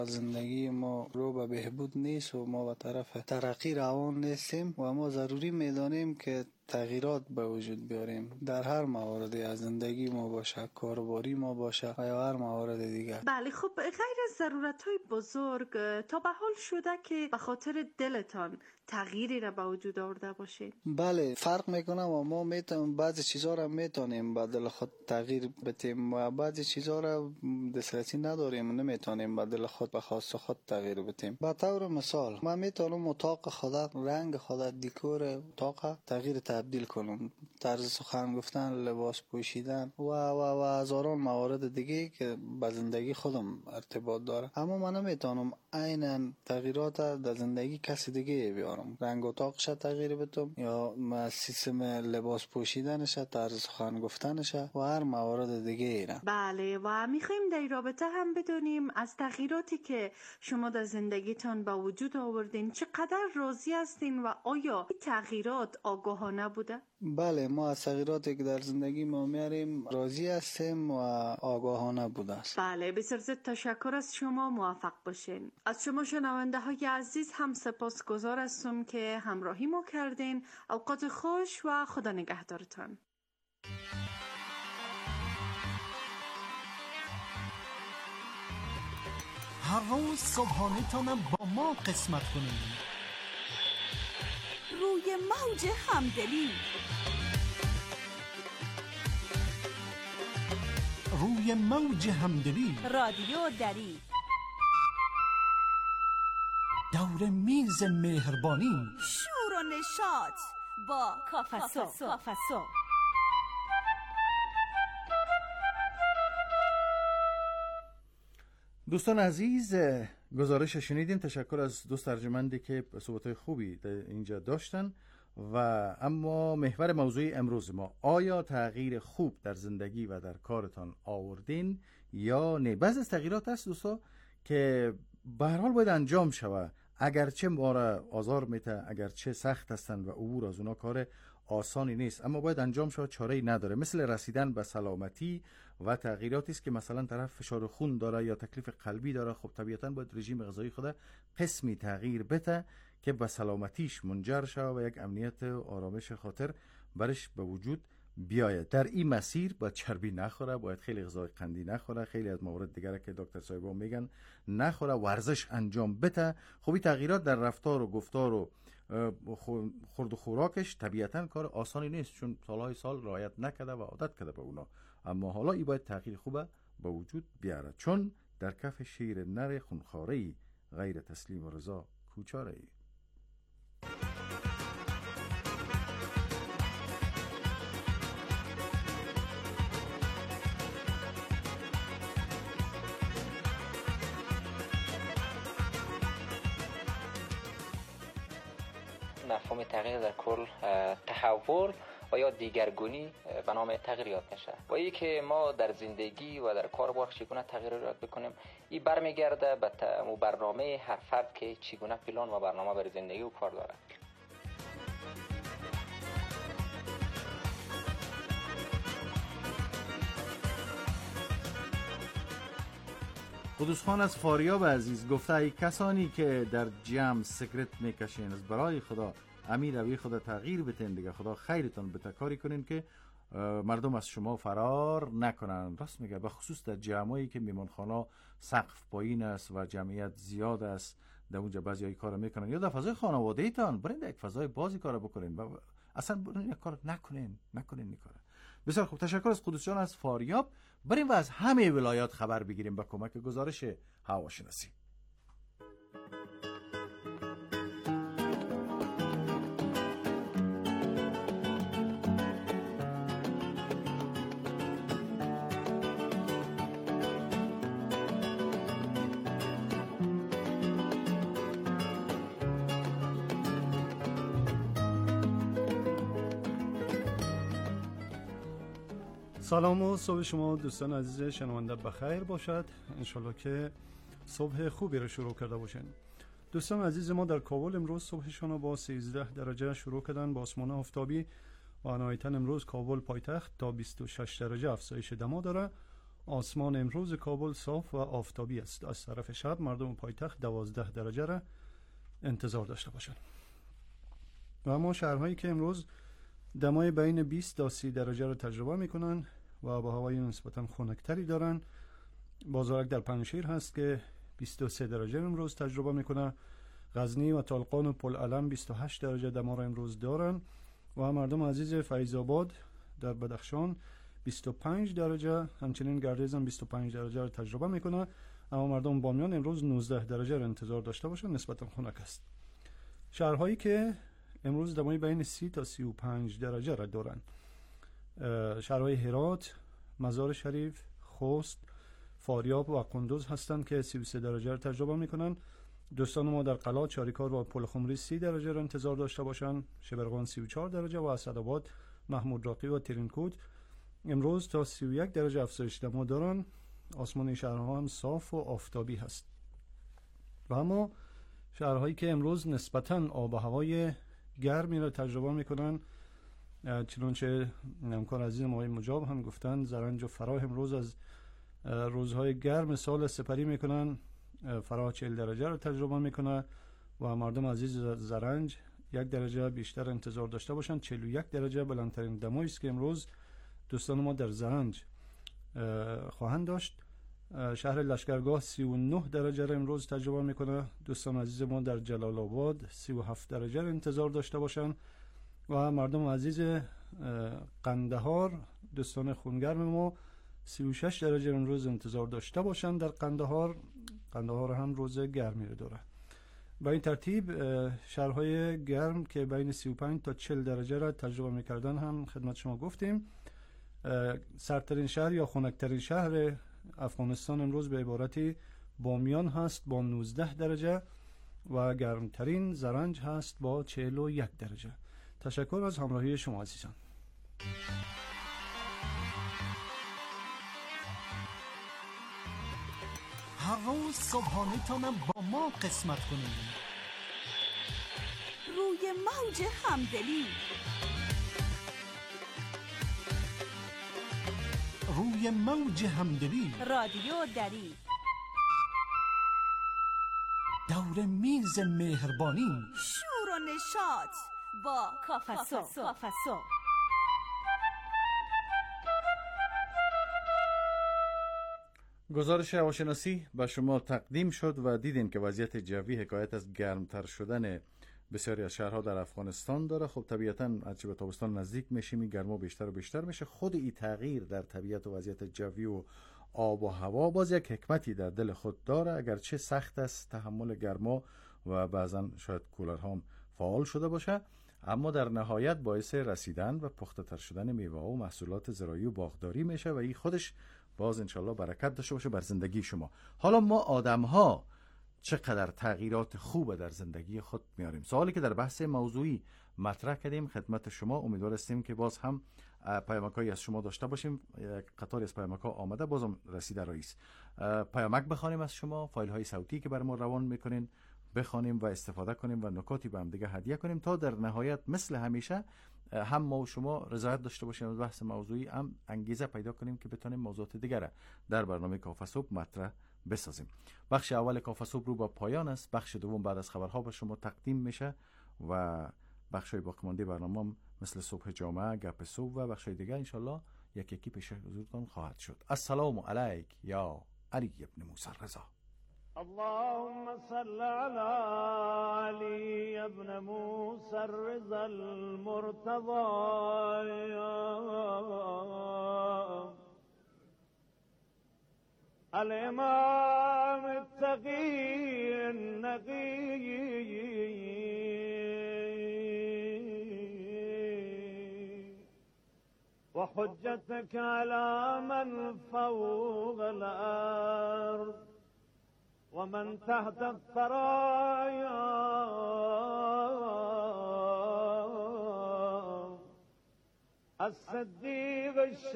زندگی ما رو به بهبود نیست و ما به طرف ترقی روان نیستیم و ما ضروری میدانیم که تغییرات به وجود بیاریم در هر موردی از زندگی ما باشه، کارباری ما باشه و یا هر مورد دیگر. بله خب غیر از ضرورت‌های بزرگ تا به حال شده که به خاطر دلتان تغییری را به وجود آورده باشید؟ بله فرق میکنه و ما میتونیم بعضی چیزا را میتونیم به دل خود تغییر بدیم و بعضی چیزا را دسترسی نداریم، نمیتونیم به دل خود به خواست خود تغییر بدیم. به طور مثال من میتونم اتاق خود، رنگ خود، دکور اتاق تغییر تبدیل کنم، طرز سخن گفتن، لباس پوشیدن و هزاران موارد دیگه که به زندگی خودم ارتباط داره. اما من نمیتونم عیناً تغییرات در زندگی کسی دیگه بیارم، رنگ اتاقش تغییر بدم یا سیستم لباس پوشیدنش، طرز سخن گفتنش و هر موارد دیگه ایرم. بله و میخوایم در رابطه هم بدونیم از تغییراتی که شما در زندگیتان به وجود آوردین چقدر راضی هستین و آیا این تغییرات آگاهانه بوده؟ بله ما از تغییراتی که در زندگی ما میاریم راضی هستیم و آگاهانه بوده است. بله بسیار زیاد تشکر از شما، موفق باشین. از شما شنونده های عزیز هم سپاسگزار هستم که همراهی ما کردین. اوقات خوش و خدا نگهدارتان. هر روز صبحانه تانم با ما قسمت کنید. روی موج همدلی، روی موج همدلی، رادیو دری، دور میز مهربانی، شور و نشاط با کافسو. دوستان عزیز، گزارش شنیدیم. تشکر از دوست ترجمندی که صحبت‌های خوبی اینجا داشتن. و اما محور موضوع امروز ما، آیا تغییر خوب در زندگی و در کارتان آوردین یا نه؟ بعضی از تغییرات هست دوستا که به هر حال باید انجام شود، اگرچه ما را آزار میده، اگرچه سخت هستند و عبور از اونا کار آسانی نیست، اما باید انجام شود، چاره‌ای نداره. مثل رسیدن به سلامتی و تغییراتی است که مثلا طرف فشار خون داره یا تکلیف قلبی داره، خب طبیعتاً باید رژیم غذایی خود قسمی تغییر بده که به سلامتیش منجر شود و یک امنیت و آرامش خاطر برش به وجود بیاید. در این مسیر باید چربی نخوره، باید خیلی غذای قندی نخوره، خیلی از موارد دیگه که دکتر صاحبا میگن نخوره، ورزش انجام بده. خب این تغییرات در رفتار و گفتار و خورد و خوراکش طبیعتاً کار آسانی نیست، چون سالهای سال رعایت نکرده و عادت کرده به اونا. اما حالا این باید تغییر خوبه به وجود بیاره، چون در کف شیر نر خونخواره‌ای غیر تسلیم و رضا کوچاره‌ای. مفهوم تغییر در کل تحول و یا دیگرگونی به نام تغییر یاد میشه. و این که ما در زندگی و در کار باید چگونه تغییر یاد بکنیم، این برمیگرده به برنامه هر فرد که چگونه پلان و برنامه برای زندگی و کار داره. قدوس خان از فاریاب عزیز گفته ای کسانی که در جمع سیگرت میکشین از برای خدا امیر روی خدا تغییر بتین دیگه، خدا خیرتون بده، کاری کنین که مردم از شما فرار نکنن. راست میگه، به خصوص در جمعایی که میمانخانه سقف پایین است و جمعیت زیاد است، در اونجا بعضی کار میکنن، یا در فضای خانواده ایتان برین در یک فضای بازی کار بکنین و اصلا برین کار نکنین این کار. بسیار خوب، تشکر از قدوس جان از فاریاب. بریم و از همه ولایات خبر بگیریم با کمک گزارش هواشناسی. سلام و صبح شما دوستان عزیز شنونده بخیر باشد. انشالله که صبح خوبی رو شروع کرده باشین. دوستان عزیز ما در کابل امروز صبحشان با 13 درجه شروع کردن با آسمان آفتابی و نهایتاً امروز کابل پایتخت تا 26 درجه افزایش دما داره آسمان امروز کابل صاف و آفتابی است. از طرف شب مردم پایتخت 12 درجه را انتظار داشته باشند. و اما شهرهایی که امروز دمای بین 20 تا 30 درجه را تجربه میکنن و با هوای نسبتا خنک‌تری دارن، بازارک در پنجشیر هست که 23 درجه امروز تجربه میکنه. غزنی و طالقان و پلعلم 28 درجه دما را امروز دارن و مردم عزیز فیض آباد در بدخشان 25 درجه، همچنین گردیز هم 25 درجه را تجربه میکنه. اما مردم بامیان امروز 19 درجه را انتظار داشته باشن، نسبتا خنک است. شهرهایی که امروز دمای بین 30 تا 35 درجه را دارن، شهرهای هرات، مزار شریف، خوست، فاریاب و قندوز هستند که 33 درجه را تجربه میکنن. دوستان ما در قلات، چاریکار و پلخمری 30 درجه را انتظار داشته باشند. شبرغان 34 درجه و اسدآباد، محمود راقی و ترینکوت امروز تا 31 درجه افزایش دما دارن. آسمان این شهرها هم صاف و آفتابی هست. و اما شهرهایی که امروز نسبتاً آب و هوای گرمی را تجربه میکنن، چنانچه همکار عزیزم آقای مجاب هم گفتن، زرنج و فراه امروز از روزهای گرم سال سپری میکنن. فراه 40 درجه را تجربه میکنه و مردم عزیز زرنج 1 درجه بیشتر انتظار داشته باشن. 41 درجه بلندترین دمایی است که امروز دوستان ما در زرنج خواهند داشت. شهر لشکرگاه 39 درجه را امروز تجربه میکنه. دوستان عزیز ما در جلال آباد 37 درجه را انتظار داشته باشن و مردم عزیز قندهار، دوستان خونگرم ما 36 درجه امروز انتظار داشته باشن در قندهار. قندهار هم روز گرمی رو داره. با این ترتیب شهرهای گرم که بین 35 تا 40 درجه را تجربه میکردن هم خدمت شما گفتیم. سردترین شهر یا خنکترین شهر افغانستان امروز به عبارتی بامیان هست با 19 درجه و گرمترین زرنج هست با 41 درجه. تشکر از همراهی شما عزیزان. هر روز صبحانه تانم با ما قسمت کنید. روی موج همدلی، روی موج همدلی، رادیو دری، دور میز مهربانی، شور و نشاط با کافسو. گزارش هواشناسی به شما تقدیم شد و دیدین که وضعیت جوی حکایت از گرمتر شدن بسیاری از شهرها در افغانستان داره. خب طبیعتاً هرچی به تابستان نزدیک میشیم این گرما بیشتر و بیشتر میشه. خود این تغییر در طبیعت و وضعیت جوی و آب و هوا باز یک حکمتی در دل خود داره، اگرچه سخت است تحمل گرما و بعضا شاید کولرها هم فعال شده باشه، اما در نهایت باعث رسیدن و پخته تر شدن میوه و محصولات زراعی و باغداری میشه و این خودش باز انشالله برکت داشته باشه بر زندگی شما. حالا ما آدم ها چقدر تغییرات خوب در زندگی خود میاریم. سوالی که در بحث موضوعی مطرح کردیم خدمت شما، امیدوار هستیم که باز هم پیامک‌هایی از شما داشته باشیم. قطاری از پیامک‌ها آمده، بازم رسیده رئیس. پیامک بخوانیم از شما، فایل های صوتی که بر ما روان میکنین بخوانیم و استفاده کنیم و نکاتی به هم دیگه هدیه کنیم تا در نهایت مثل همیشه هم ما و شما رضایت داشته باشیم از بحث موضوعی، هم انگیزه پیدا کنیم که بتونیم موضوعات دیگر در برنامه کافه صبح مطرح بسازیم. بخش اول کافه صبح رو با پایان است. بخش دوم بعد از خبرها به شما تقدیم میشه و بخشای باقی مانده برنامه مثل صبح جامعه، گپ صبح و بخشای دیگه انشالله یک یکی پیش حضورتان خواهد شد. السلام علیک یا علی ابن موسی رضا. اللهم صل على علي ابن موسى الرضا المرتضى الإمام التقي النقي وحجتك على من فوق الأرض ومن تحت الثرايا الصديق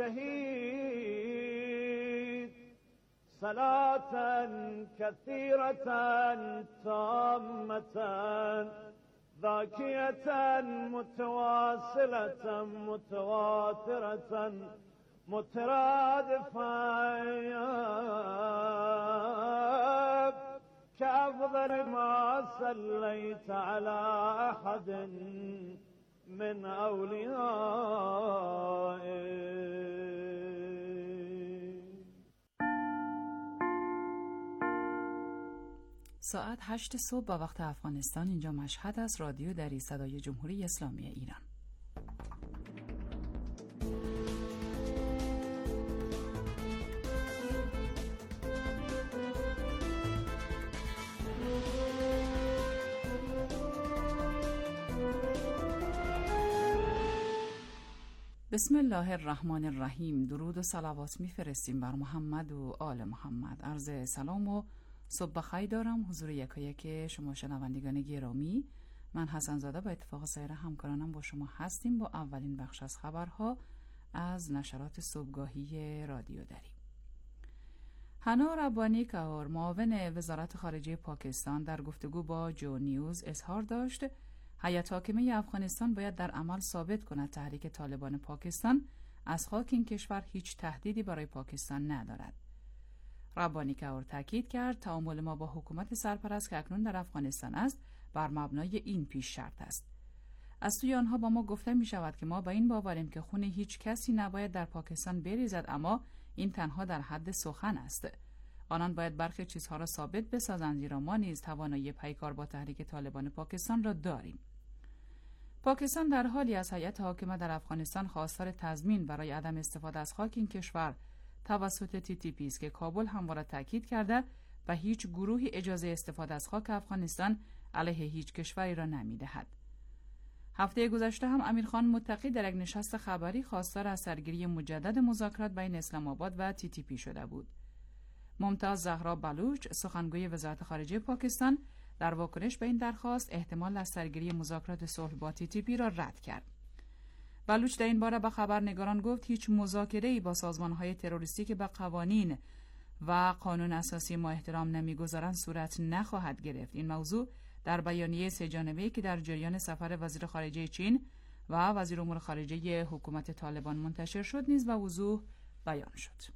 الشهيد صلاة كثيرة تامة ذاكية متواصلة متواترة مترادفا كأفضل ما صليت على أحد من أوليائك. ساعت 8 صبح با وقت افغانستان. اینجا مشهد است. رادیو دری صدای جمهوری اسلامی ایران. بسم الله الرحمن الرحیم. درود و صلوات میفرستیم بر محمد و آل محمد. عرض سلام و صبح بخیر دارم حضور یکایک شما شنوندگان گرامی. من حسن زاده با اتفاق سایر همکارانم با شما هستیم با اولین بخش از خبرها از نشرات صبحگاهی رادیو دری. حنا ربانی کهار معاون وزارت خارجه پاکستان در گفتگو با جو نیوز اظهار داشت هیئت حاکمه افغانستان باید در عمل ثابت کند تحریک طالبان پاکستان از خاک این کشور هیچ تهدیدی برای پاکستان ندارد. ربانی کهار تاکید کرد تعامل ما با حکومت سرپرست که اکنون در افغانستان است بر مبنای این پیش شرط است. از سوی آنها با ما گفته می شود که ما با این باوریم که خون هیچ کسی نباید در پاکستان بریزد، اما این تنها در حد سخن است. آنان باید برخی چیزها را ثابت بسازند، زیرا ما نیز توانایی پیکار با تحریک طالبان پاکستان را داریم. پاکستان در حالی از هیئت حاکمه در افغانستان خواستار تضمین برای عدم استفاده از خاک این کشور توسط TTP است که کابل همواره تاکید کرده و هیچ گروهی اجازه استفاده از خاک افغانستان علیه هیچ کشوری را نمی‌دهد. هفته گذشته هم امیرخان متقی در یک نشست خبری خواستار از سرگیری مجدد مذاکرات بین اسلام آباد و TTP شده بود. ممتاز زهرا بلوچ سخنگوی وزارت خارجه پاکستان در واکنش به این درخواست احتمال از سرگیری مذاکرات صلح با TTP را رد کرد. بلوچ در این باره به خبرنگاران گفت هیچ مذاکره‌ای با سازمان‌های تروریستی که به قوانین و قانون اساسی ما احترام نمی‌گذارند صورت نخواهد گرفت. این موضوع در بیانیه سه‌جانبه‌ای که در جریان سفر وزیر خارجه چین و وزیر امور خارجه حکومت طالبان منتشر شد نیز به وضوح بیان شد.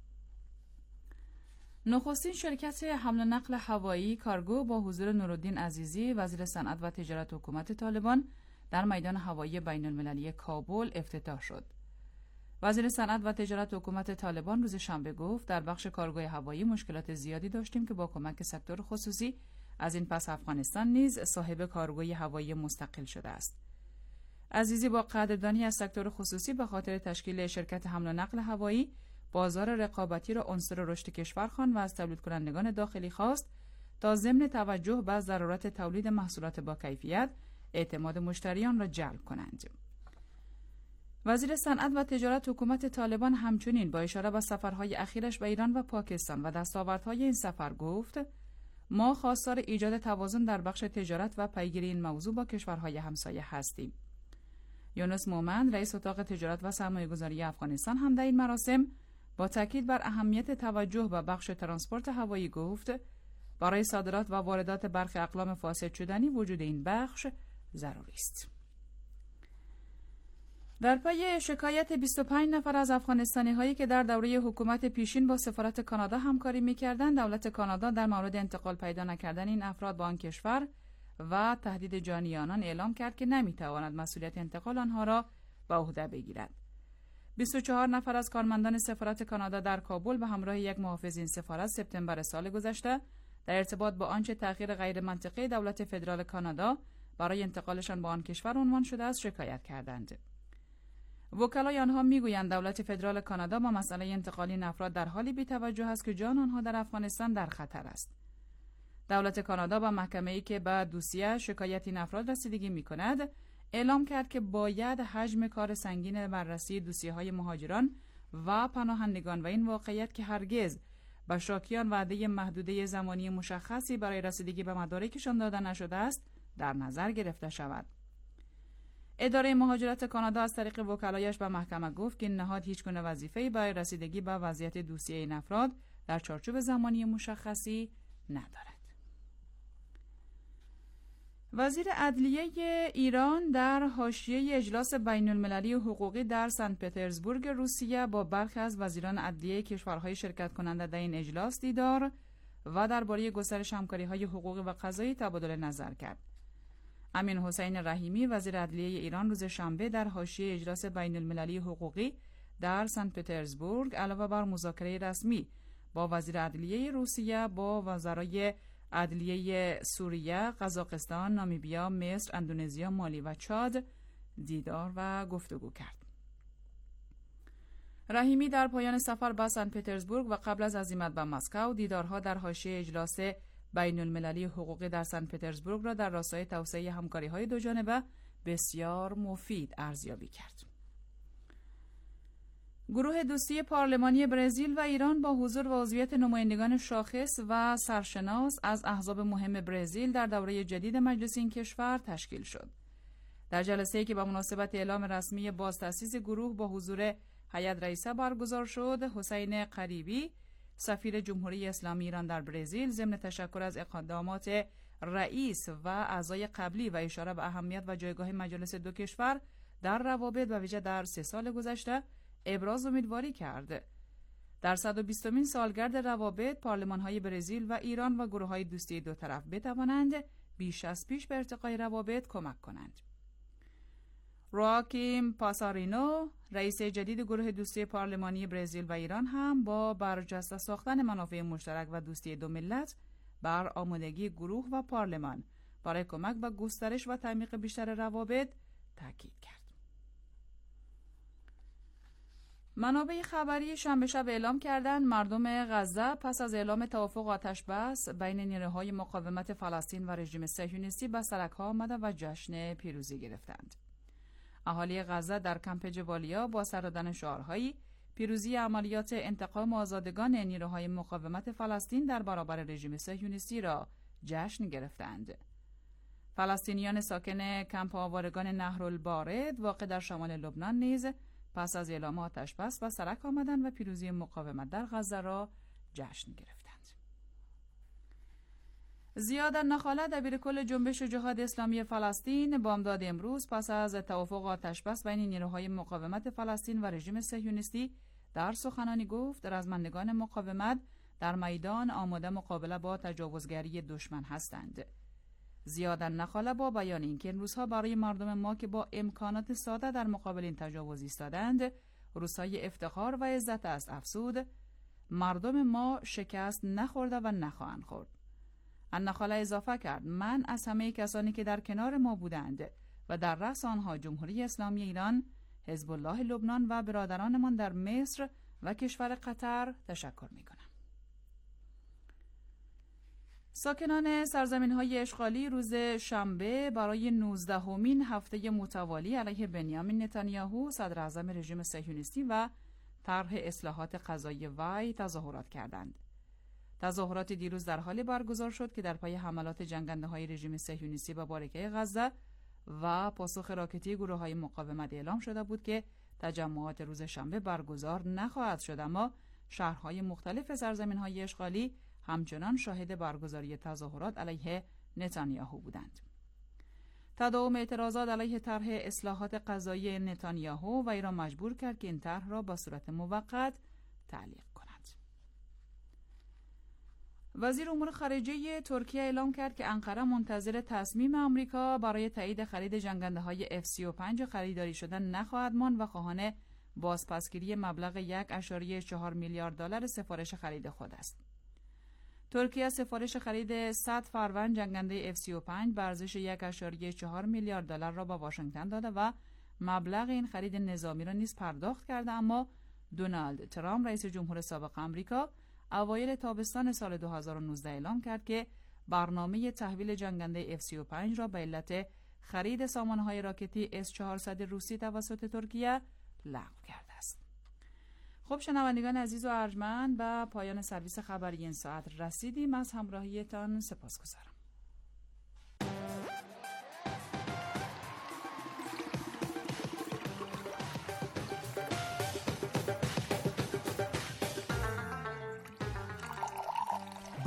نخستین شرکت حمل و نقل هوایی کارگو با حضور نورالدین عزیزی وزیر صنعت و تجارت حکومت طالبان در میدان هوایی بین المللی کابل افتتاح شد. وزیر صنعت و تجارت حکومت طالبان روز شنبه گفت در بخش کارگوی هوایی مشکلات زیادی داشتیم که با کمک سکتور خصوصی از این پس افغانستان نیز صاحب کارگوی هوایی مستقل شده است. عزیزی با قدردانی از سکتور خصوصی به خاطر تشکیل شرکت حمل و نقل هوایی بازار رقابتی را عنصر رشد کشور خواند و از تولید کنندگان داخلی خواست تا ضمن توجه به ضرورت تولید محصولات با کیفیت اعتماد مشتریان را جلب کنند. وزیر صنعت و تجارت حکومت طالبان همچنین با اشاره به سفرهای اخیرش به ایران و پاکستان و دستاوردهای این سفر گفت ما خواستار ایجاد توازن در بخش تجارت و پیگیری این موضوع با کشورهای همسایه هستیم. یونس مومند رئیس اتاق تجارت و سرمایه‌گذاری افغانستان هم در این مراسم با تاکید بر اهمیت توجه به بخش ترانسپورت هوایی گفت برای صادرات و واردات برخی اقلام فاسد شدنی وجود این بخش ضروری است. در پی شکایت 25 نفر از افغانستانی هایی که در دوره حکومت پیشین با سفارت کانادا همکاری می‌کردند، دولت کانادا در مورد انتقال پیدا نکردن این افراد با آن کشور و تهدید جانی آنان اعلام کرد که نمی‌تواند مسئولیت انتقال آنها را به عهده بگیرد. 24 نفر از کارمندان سفارت کانادا در کابل به همراه یک محافظ این سفارت سپتامبر سال گذشته در ارتباط با آنچه تأخیر غیر منطقی دولت فدرال کانادا برای انتقالشان به آن کشور عنوان شده است شکایت کردند. وکلای آنها میگویند دولت فدرال کانادا با مسئله انتقال این افراد در حالی بی‌توجه است که جان آنها در افغانستان در خطر است. دولت کانادا با محکمه‌ای که به دوسیه شکایت این افراد رسیدگی می‌کند اعلام کرد که باید حجم کار سنگین بررسی دوسیه‌های مهاجران و پناهندگان و این واقعیت که هرگز به شاکیان وعده محدوده زمانی مشخصی برای رسیدگی به مدارکشان داده نشده است در نظر گرفته شود. اداره مهاجرت کانادا از طریق وکلایش به محکمه گفت که این نهاد هیچگونه وظیفه‌ای برای رسیدگی به وضعیت دوسیه این افراد در چارچوب زمانی مشخصی ندارد. وزیر عدلیه ایران در حاشیه اجلاس بین المللی حقوقی در سن پترزبورگ روسیه با برخی از وزیران عدلیه کشورهای شرکت کننده در این اجلاس دیدار و درباره گسترش همکاری‌های حقوقی و قضایی تبادل نظر کرد. امین حسین رحیمی وزیر عدلیه ایران روز شنبه در حاشیه اجلاس بین المللی حقوقی در سن پترزبورگ علاوه بر مذاکره رسمی با وزیر عدلیه روسیه با وزرای عدلیه سوریه، قزاقستان، نامیبیا، مصر، اندونزیا، مالی و چاد دیدار و گفتگو کرد. رحیمی در پایان سفر به سن پترزبورگ و قبل از عزیمت به مسکو دیدارها در حاشیه اجلاس بین المللی حقوقی در سن پترزبورگ را در راستای توسعه همکاری‌های دوجانبه بسیار مفید ارزیابی کرد. گروه دوستی پارلمانی برزیل و ایران با حضور و عضویت نمایندگان شاخص و سرشناس از احزاب مهم برزیل در دوره جدید مجلس این کشور تشکیل شد. در جلسه‌ای که به مناسبت اعلام رسمی بازتأسیس گروه با حضور هیئت رئیسه برگزار شد، حسین قریبی سفیر جمهوری اسلامی ایران در برزیل ضمن تشکر از اقدامات رئیس و اعضای قبلی و اشاره به اهمیت و جایگاه مجالس دو کشور در روابط و ویژه در 3 سال گذشته ابراز امیدواری کرد. در 120مین سالگرد روابط، پارلمان‌های برزیل و ایران و گروه‌های دوستی دو طرف بتوانند بیش از پیش به ارتقای روابط کمک کنند. رواکیم پاسارینو، رئیس جدید گروه دوستی پارلمانی برزیل و ایران هم با برجسته ساختن منافع مشترک و دوستی دو ملت بر آمادگی گروه و پارلمان برای کمک به گسترش و تعمیق بیشتر روابط تاکید کرد. منابع خبری شنبه شب اعلام کردند مردم غزه پس از اعلام توافق آتش بس بین نیروهای مقاومت فلسطین و رژیم صهیونیستی به سرک‌ها آمدند و جشن پیروزی گرفتند. اهالی غزه در کمپ جبالیا با سر دادن شعارهایی پیروزی عملیات انتقام آزادگان نیروهای مقاومت فلسطین در برابر رژیم صهیونیستی را جشن گرفتند. فلسطینیان ساکن کمپ آوارگان نهرالبارد واقع در شمال لبنان نیز پس از اعلام آتش بس به سرک آمدند و پیروزی مقاومت در غزه را جشن گرفتند. زیاد النخاله دبیرکل جنبش جهاد اسلامی فلسطین بامداد امروز پس از توافق آتش بس بین نیروهای مقاومت فلسطین و رژیم صهیونیستی در سخنانی گفت رزمندگان مقاومت در میدان آماده مقابله با تجاوزگری دشمن هستند. زیاد النخاله با بیان اینکه این روزها برای مردم ما که با امکانات ساده در مقابل این تجاوز ایستادند روزهای افتخار و عزت است افزود مردم ما شکست نخورده و نخواهند خورد. النخاله اضافه کرد من از همه کسانی که در کنار ما بودند و در رأس آنها جمهوری اسلامی ایران، حزب الله لبنان و برادرانمان در مصر و کشور قطر تشکر می‌کنم. ساکنان سرزمین‌های اشغالی روز شنبه برای 19مین هفته متوالی علیه بنیامین نتانیاهو صدر اعظم رژیم صهیونیستی و طرح اصلاحات قضایی وی تظاهرات کردند. تظاهرات دیروز در حالی برگزار شد که در پای حملات جنگنده‌های رژیم صهیونیستی به بارکه غزه و پاسخ راکتی گروه‌های مقاومت اعلام شده بود که تجمعات روز شنبه برگزار نخواهد شد، اما شهرهای مختلف سرزمین‌های اشغالی همچنان شاهد برگزاری تظاهرات علیه نتانیاهو بودند. تداوم اعتراضات علیه طرح اصلاحات قضایی نتانیاهو و ای را مجبور کرد که این طرح را با صورت موقت تعلیق کند. وزیر امور خارجه ترکیه اعلام کرد که انقره منتظر تصمیم آمریکا برای تایید خرید جنگنده‌های F-35 خریداری شدن نخواهد ماند و خواهان بازپسگیری مبلغ 1.4 میلیارد دلار سفارش خرید خود است. ترکیه سفارش خرید 100 فروند جنگنده F-35 به ارزش 1.4 میلیارد دلار را به واشنگتن داده و مبلغ این خرید نظامی را نیز پرداخت کرده، اما دونالد ترامپ رئیس جمهور سابق آمریکا اوایل تابستان سال 2019 اعلام کرد که برنامه تحویل جنگنده F-35 را به علت خرید سامانه‌های راکتی S-400 روسی توسط ترکیه لغو کرده است. خب شنوندگان عزیز و ارجمند، به پایان سرویس خبری این ساعت رسیدیم. از همراهیتان سپاسگزارم.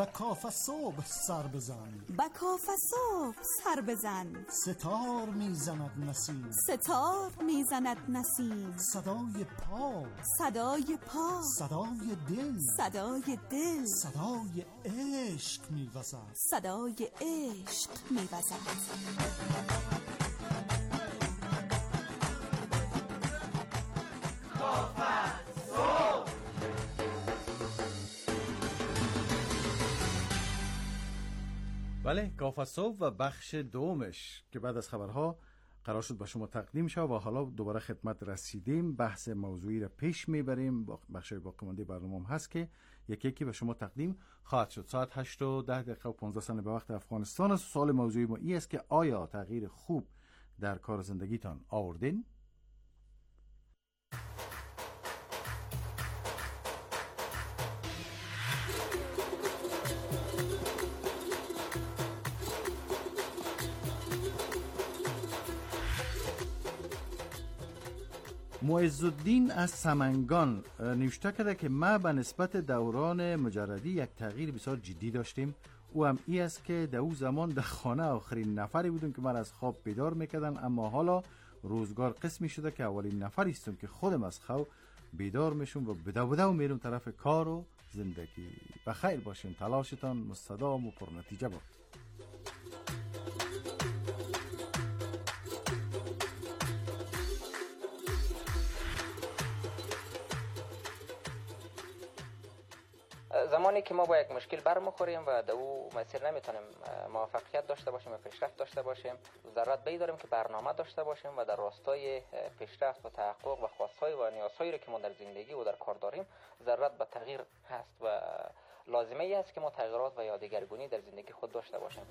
به کاف صبح سر بزن، به کاف صبح سر بزن. ستار میزند نسیم، ستار میزند نسیم. صدای پا، صدای پا، صدای دل، صدای دل، صدای عشق میوزد، صدای عشق میوزد. بله، کاف صبح و بخش دومش که بعد از خبرها قرار شد به شما تقدیم شد و حالا دوباره خدمت رسیدیم. بحث موضوعی را پیش میبریم. بخش باقیمانده برنامه هم هست که یکی یکی به شما تقدیم خواهد شد. ساعت 8:10 و 15 ثانیه به وقت افغانستان است. سوال موضوعی ما این است که آیا تغییر خوب در کار زندگیتان آوردین؟ معزالدین از سمنگان نوشته کرده که ما به نسبت دوران مجردی یک تغییر بسیار جدی داشتیم. او هم ای است که در او زمان در خانه آخرین نفری بودم که من از خواب بیدار میکردن، اما حالا روزگار قسمی شده که اولین نفری هستم که خودم از خواب بیدار میشم و بدو میرم طرف کار و زندگی. بخیر باشین، تلاشتان مستدام و پرنتیجه باد. زمانی که ما با یک مشکل برمیخوریم و در او مسیر نمیتونیم موفقیت داشته باشیم و پیشرفت داشته باشیم، ضرورت به داریم که برنامه داشته باشیم و در راستای پیشرفت و تحقق و خواستهای و نیازهایی رو که ما در زندگی و در کار داریم ضرورت به تغییر هست و لازمه ای است که ما تغییرات و یا دگرگونی در زندگی خود داشته باشیم.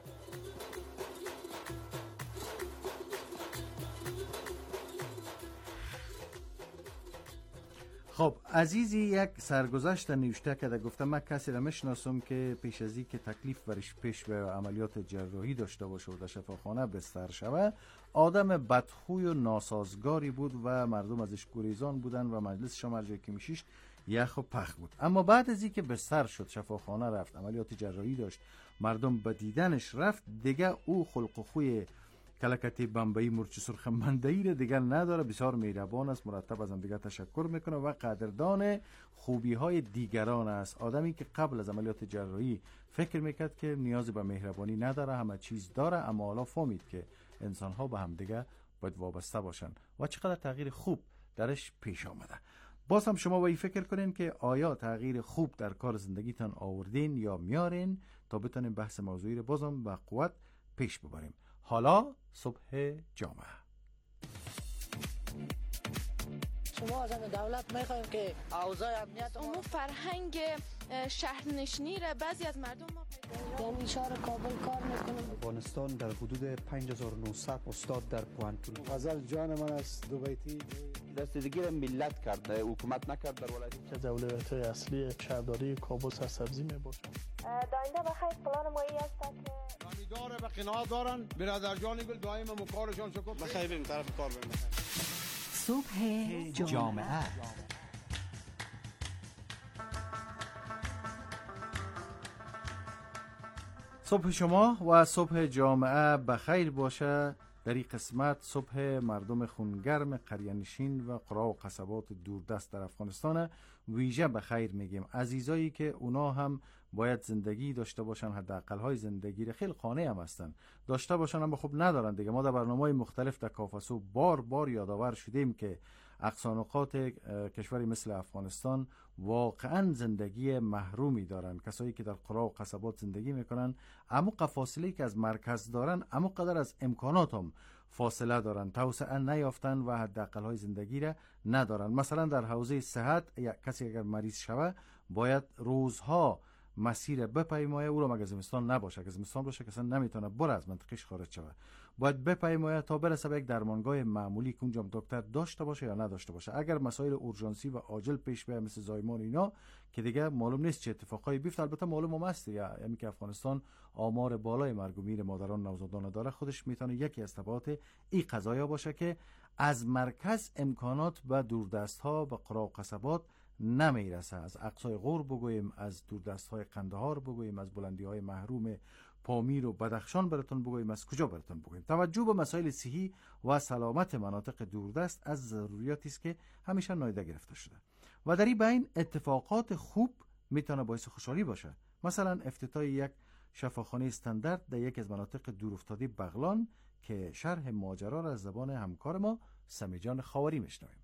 خب عزیزی یک سرگذشت نوشته کرده، گفته من کسی را میشناسم که پیش از این که تکلیف برش پیش به عملیات جراحی داشته باشه و در شفاخانه بستر شود، آدم بدخوی و ناسازگاری بود و مردم ازش گریزان بودن و مجلس شما جایی که میشیش یخ و پخ بود. اما بعد از این که بستر شد، شفاخانه رفت، عملیات جراحی داشت، مردم به دیدنش رفت، دیگه او خلق و خوی کلکتی بمبئی مرچ سرخ مندهی را دیگر نداره. بسیار مهربان است، مرتب از هم دیگر تشکر میکنه و قدردان خوبی های دیگران است. آدمی که قبل از عملیات جراحی فکر میکرد که نیاز به مهربانی نداره، همه چیز داره، اما حالا فهمید که انسان ها به هم دیگر باید وابسته باشن و چقدر تغییر خوب درش پیش آمده. باز هم شما باید فکر کنین که آیا تغییر خوب در کار زندگیتان آوردین یا میارین تا بتونیم بحث موضوعی رو بازم با قوت پیش ببریم. حالا صبح جامعه. شما از دولت میخوایم که اوضاع امنیت اون فرهنگ شهرنشینی را بعضی از مردم ما یعنی شهر کابل کار میکنم. افغانستان در حدود 5900 استاد در پوانتون. غزل جان من از دوبیتی دستگیری ملت کرده، حکومت نکرد در ولایت. که اولویت اصلی شهرداری کابل سرسبزی میباشه. داینده بخیر پلان مایی است که داره و قناعت دارن. برادر جان گل دائم مکارشان شکر بخیر بریم طرف کار بریم. صبح جامعه. صبح شما و صبح جامعه بخیر باشه. در این قسمت صبح مردم خونگرم قریه‌نشین و قرا و قصبات دوردست در افغانستان ویژه بخیر میگیم. عزیزایی که اونا هم باید زندگی داشته باشن، حداقل‌های زندگی را خیلی قانع هم هستن داشته باشن، اما خب ندارن دیگه. ما در برنامه‌های مختلف در کافسو بار یادآور شدیم که اقصانقات کشوری مثل افغانستان واقعا زندگی محرومی دارن. کسایی که در قرا و قصبات زندگی میکنن عمق فاصله که از مرکز دارن عمق قدر از امکانات هم فاصله دارن، توسعه نیافتن و حداقل‌های زندگی را ندارن. مثلا در حوزه صحت کسی اگر مریض شوه باید روزها مسیر بپیمایه، او را مگه زمستان نباشه، اگه زمستان باشه کسی نمیتونه بره از منطقهش خارج شوه، باید بپیمایه تا برسه به یک درمانگاه معمولی که اونجا دکتر داشته باشه یا نداشته باشه. اگر مسائل اورژانسی و عاجل پیش بیاد مثل زایمان اینا که دیگه معلوم نیست چه اتفاقایی بیفته. البته معلوم هم است یعنی که افغانستان آمار بالای مرگ و میر مادران نوزادان داره، خودش میتونه یکی از تبعات این قضایا باشه که از مرکز امکانات به دوردست ها و قرا و قصبات نمیرسه. از اقصای غور بگوییم، از دوردست‌های قندهار بگوییم، از بلندی‌های محروم پامیر و بدخشان براتون بگوییم، از کجا براتون بگوییم. توجه به مسائل صحی و سلامت مناطق دوردست از ضروریاتی است که همیشه نادیده گرفته شده و در این بین اتفاقات خوب میتونه باعث خوشحالی باشه. مثلا افتتاح یک شفاخانه استاندارد در یکی از مناطق دورافتاده بغلان که شرح ماجرا را از زبان همکار ما سمیجان خاوری میشنویم.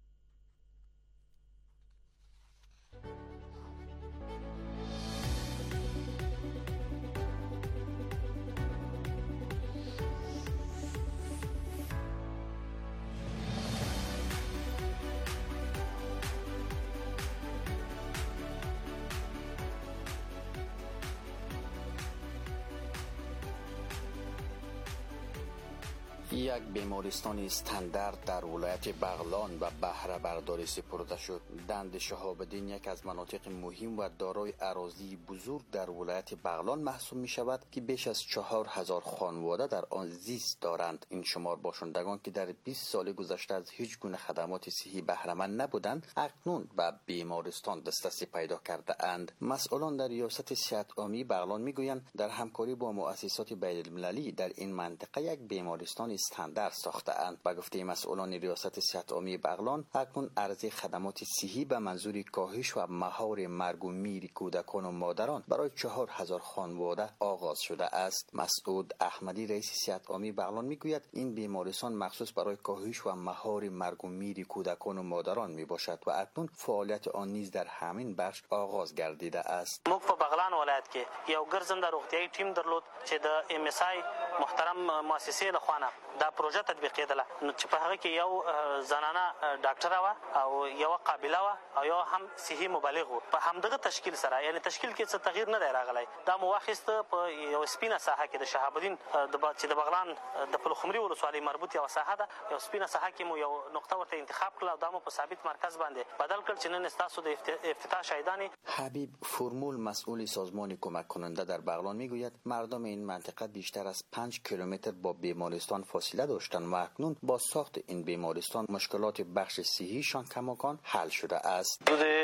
یک بیمارستان استاندارد در ولایت بغلان و بهره برداری سپرده شد. دند شهاب الدین یک از مناطق مهم و دارای اراضی بزرگ در ولایت بغلان محسوب می شود که بیش از 4000 خانواده در آن زیست دارند. این شمار باشندگان که در 20 سال گذشته از هیچ گونه خدمات صحی بهره مند نبودند اکنون به بیمارستان دسترسی پیدا کرده اند. مسئولان در ریاست صحت عامه بغلان میگویند در همکاری با مؤسسات بین المللی در این منطقه یک بیمارستان استاندارد ساخته اند. با گفته مسئولان ریاست صحت عامه بغلان اکنون عرضه خدمات صحی به منظور کاهش و مهار مرگ و میر کودکان و مادران برای 4000 خانواده آغاز شده است. مسعود احمدی رئیس صحت عامه بغلان میگوید این بیمارستان مخصوص برای کاهش و مهار مرگ و میر کودکان و مادران می باشد و اکنون فعالیت آن نیز در همین بخش آغاز گردیده است. موږ په بغلان ولایت کې یو ګرځنده روغتیايي ټیم درلود چې د ام اس آی محترم مؤسسې له خوانه دا پروژه تطبیق کېدله، نو چې په هغه کې یو زنانه ډاکټر و او یو قابله و او یو هم صحي مبلغ و. په همدغه تشکیل سره یعنی تشکیل کې څه تغییر نه دی راغلی. دا مو واخیسته په یو سپینه ساحه کې د شهاب الدین چې د بغلان د پلخمري ولسوالۍ مربوط یو ساحه ده، یو سپینه ساحه کې مو یو نقطه ورته انتخاب کړل او دا مو په ثابت مرکز باندې بدل کړ چې نن ستاسو د افتتاح شاهدانی. حبیب فرمول مسئول سازمان کمک کننده در بغلان میگوید مردم این منطقه بیشتر از 5 کیلومتر با بیمارستان فاصله داشتند و اکنون با ساخت این بیمارستان مشکلات بخش صحیشان کماکان حل شده است.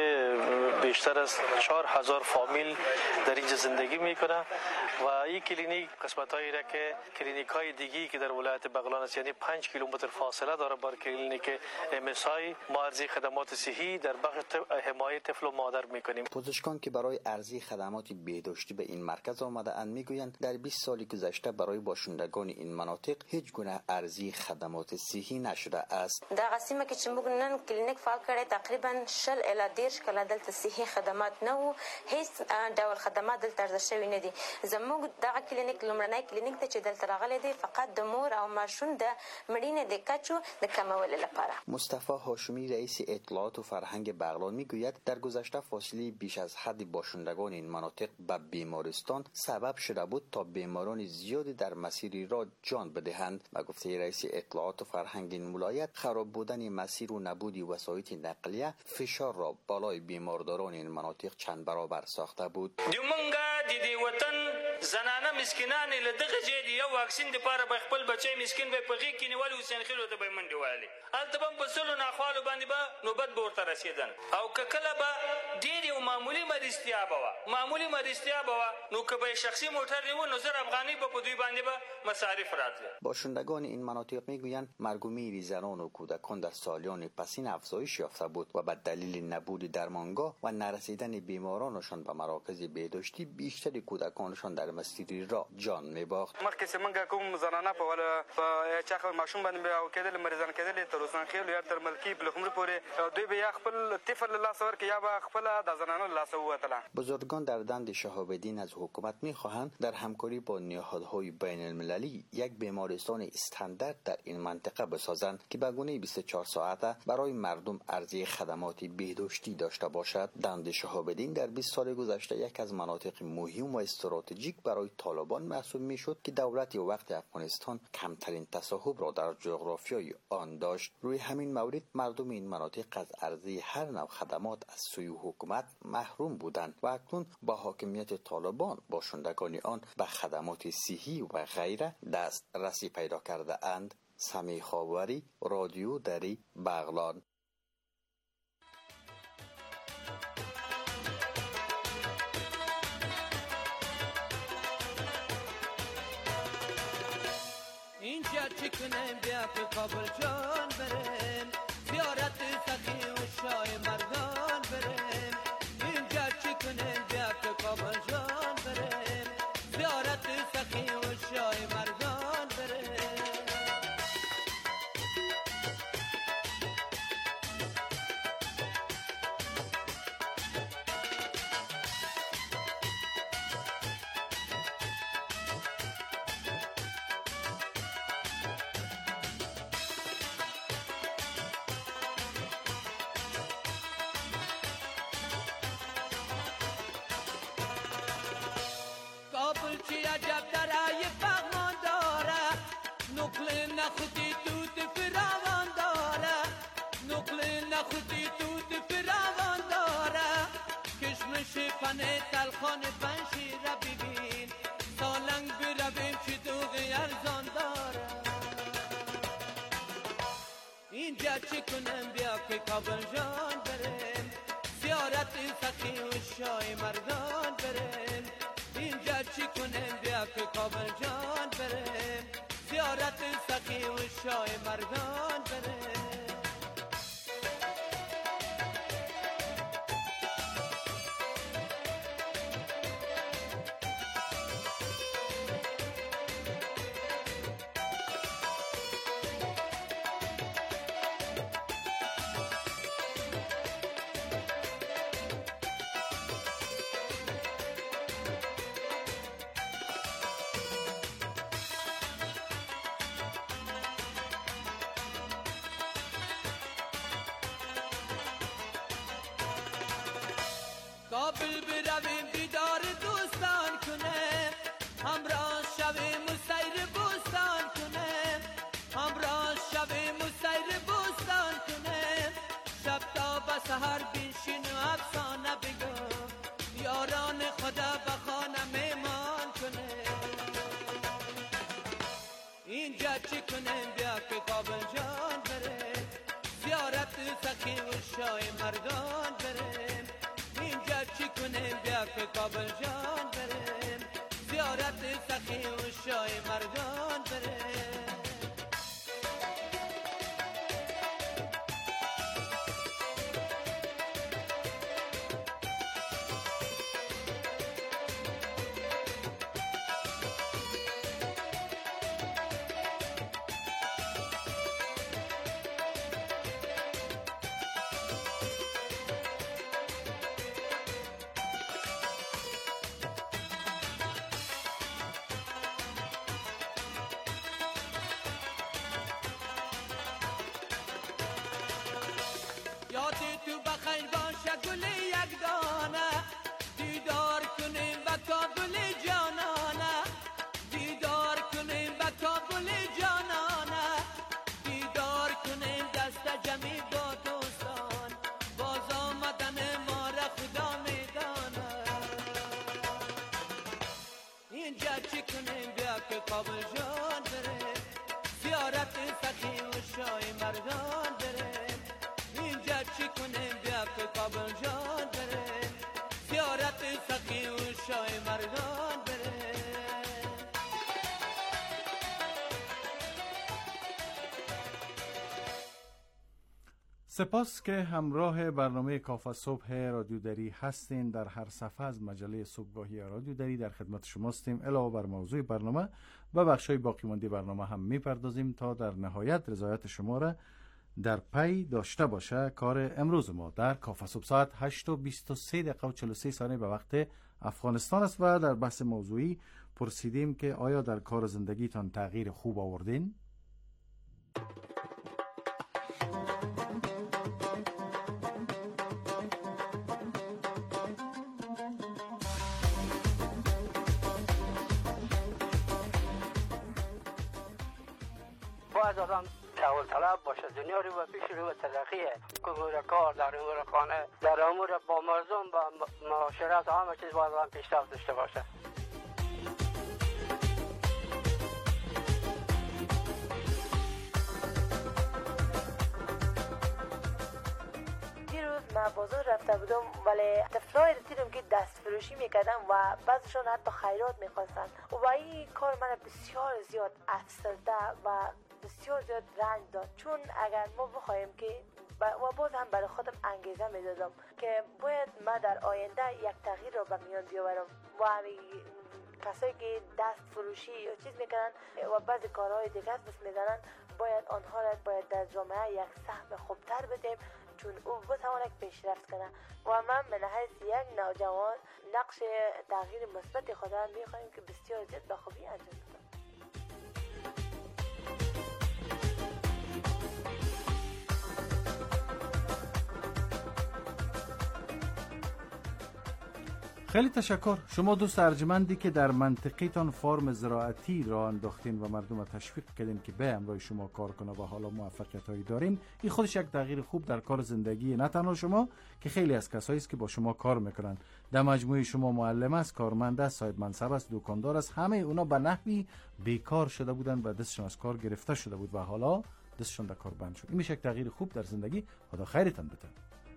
بیشتر از 4000 فامیل در اینجا زندگی میکنه و این کلینیک قسمتایی را که کلینیک های دیگی که در ولایت بغلان است یعنی 5 کیلومتر فاصله داره با کلینیک ام اس آی ما عرضه خدمات صحی در بخش حمایت طفل و مادر میکنیم. پزشکان که برای عرضه خدمات بهداشتی به این مرکز آمده اند میگویند در 20 سال گذشته برای باشندگان این مناطق هیچ گونه عرضه خدمات صحی نشده است. دا قسمه کې چې موږ نن کلینیک فعال کړی تقریبا 10 الی 10 کله دلته صحي خدمات نه وو، هیڅ ډول خدمات دلته عرضه شوی نه دي. زموږ دغه کلینیک لومړنی کلینیک ته چې دلته راغلی دی فقط د مور او ماشوم د مړینې د کچو د کمولو لپاره. مصطفی هاشمی رئیس اطلاعات و فرهنگ بغلان میگوید در گذشته فاصله بیش از حد باشندگان این مناطق به بیمارستان سبب شده بود تا بیماران زیادی در مسیر راه جان بدهند. و گفته رئیس اطلاعات و فرهنگ این ولایت خراب بودن مسیر و نبود وسایط نقلیه فشار را بالای بیمارداران این مناطق چند برابر ساخته بود. د وطن زنانه مسکینان له دغه جې یو واکسین د پاره به خپل بچی مسکین به په غېږ کې نیولي حسین خیلو ته به منډې وهلې هلته به هم په سلو ناخوالو باندې به نوبت به ورته رسېدن او که کله به ډېر یو معمولي مریضتیا به وه نو که به شخصي موټر نیو نو 1000 افغانۍ به په دوی باندې به مصارف راتله. باشندگان این مناطق میگویند مرگ و میر زنان و کودکان در سالیان پسین افزایش یافته بود و به دلیل نبود درمانگاه و نرسیدن بیمارانشان به مراکز بهداشتی بیشتر کودکانشان در مسیر راه جان میباخت. مخکې چې موږ کوم زنانه په چاخه ماشوم باندې او کېدل مریضان کېدل تر روسان خېلو یا تر ملکی بلخمر پورې دوی به یا خپل طفل له لاس ورکړي یا به خپل د زنانو له لاس ووتله. بزرگان در دند شهاب الدین از حکومت میخواهند در همکاری با نهادهای بین المللی یک بیمارستان استاندارد در این منطقه بسازند که به گونه 24 ساعته برای مردم عرضه خدمات بهداشتی داشته باشد. دند شهاب الدین در 20 سال گذشته یک از مناطق مهم و استراتژیک برای طالبان محسوب میشد که دولت وقت افغانستان کمترین تصاحب را در جغرافیای آن داشت. روی همین مورد مردم این مناطق از عرضه هر نوع خدمات از سوی حکومت محروم بودند و اکنون با حاکمیت طالبان باشندگان آن به خدمات صحی و غیره دست رسی پیدا کرده اند. سمی خاوری، رادیو دری، بغلان. اینجا چی کنیم بیا که کابل جان بریم زیارت سخی و شاه مردان بریم اینجا چی کنیم بیا که کابل جان بریم زیارت سخی و شاه مردان بریم کابل چی عجب درای فغمان داره نقل نخودی توت فراوان داره نقل نخودی توت فراوان داره کشمش پنه تلخان پنشی را ببین سالنگ برویم چی دوغی ارزان داره اینجا چی کنم بیا که کابل جان بریم زیارت سخی و شاه مردان بریم اینجا چی کنیم بیا که کابل جان بریم زیارت سخی و شاه مردان بریم کابل برویم دیدار دوستان کنیم همراه شویم و سیر بوستان کنیم همراه شویم و سیر بوستان کنیم شب تا به سحر بنشین و افسانه بگم یاران خدا به خانه میمان کنیم اینجا چی کنیم بیا که کابل جان بریم زیارت سخی و شاه مردان بریم اینجا چی کنیم بیا که کابل جان بریم زیارت سخی و شاه مردان بریم یادی تو بخیر باشه گل یک دانه دیدار کنیم با کابل جانانه دیدار کنیم با کابل جانانه دیدار کنیم دست جمعی با دوستان باز آمدن ما را خدا میدانه اینجا چی کنیم بیا که کابل جان بریم زیارت سخی و شاه مردان بریم اینجا چی کنیم بیا که کابل جان بریم زیارت سخی و شاه مردان بریم سپاس که همراه برنامه کافه صبح رادیو دری هستین. در هر صفحه از مجله صبحگاهی رادیو دری در خدمت شما هستیم. علاوه بر موضوع برنامه و بخشای باقی مانده برنامه هم میپردازیم تا در نهایت رضایت شما را در پی داشته باشه. کار امروز ما در کافه صبح ساعت 8:23 و 43 ثانیه به وقت افغانستان است و در بحث موضوعی پرسیدیم که آیا در کار زندگیتان تغییر خوب آوردین؟ باید آدم تحول طلب باشه، دنیا رو و پیش رو و ترقیه، امور کار در امور خانه در امور با مردم با معاشرت همه چیز باید آدم پیشرفت داشته باشه. دیروز من بازار رفته بودم ولی طفلای دیدم که دست فروشی میکردن و بعضشان حتی خیرات میخواستن و این کار من بسیار زیاد افسرده و بسیار زیاد رنج داد، چون اگر ما بخوایم که و باز هم برای خودم انگیزه میدادم که باید ما در آینده یک تغییر را به میان بیاورم و کسایی که دست فروشی یا چیز میکنن و بعضی کارهای دیگر بس میزنن باید آنها را باید در جامعه یک سهم خوبتر بدیم، چون او بتواند پیشرفت کنه و من به حیث یک نوجوان نقش تغییر مثبت خود را میخوایم که بسیار زیاد به خوبی انجام بدم. خیلی تشکر. شما دوست ارجمندی که در منطقیتان فارم زراعتی را انداختین و مردم را تشویق کردین که به همراه شما کار کنه و حالا موفقیت هایی دارین، این خودش یک تغییر خوب در کار زندگی نه تنها شما که خیلی از کسایی است که با شما کار میکنن. در مجموعه شما معلم است، کارمند است، صاحب منصب است، دکاندار است، همه اونا به نحوی بیکار شده بودن و دستشون از کار گرفته شده بود و حالا دستشون در کار بند شد. این میشه یک تغییر خوب در زندگی. خدا خیرتان بده.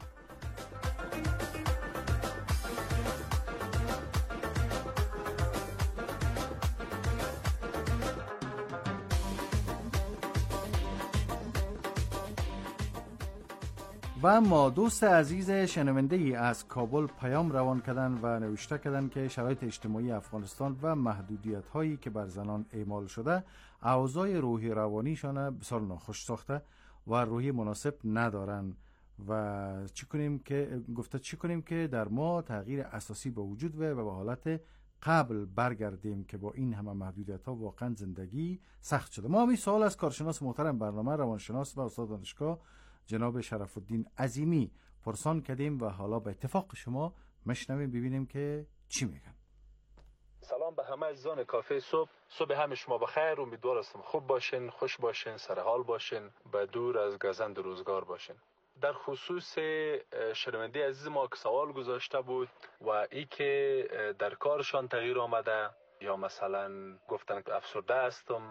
و اما دوست عزیز شنونده ای از کابل پیام روان کردن و نوشته کردن که شرایط اجتماعی افغانستان و محدودیت هایی که بر زنان اعمال شده اوضاع روحی روانیشان بسیار ناخوش ساخته و روحی مناسب ندارن و چی کنیم که در ما تغییر اساسی به وجود و به حالت قبل برگردیم که با این همه محدودیت ها واقعا زندگی سخت شده. ما همین سوال از کارشناس محترم برنامه روانشناس و استاد دانشگاه جناب شرف الدین عظیمی پرسان کردیم و حالا به اتفاق شما مشنویم ببینیم که چی میگن. سلام به همه عزیزان کافه صبح همه شما بخیر. امیدوار هستم خوب باشین، خوش باشین، سر حال باشین، به دور از گزند روزگار باشین. در خصوص شنونده عزیز ما که سوال گذاشته بود و ای که در کارشان تغییر آمده یا مثلا گفتن که افسرده هستم،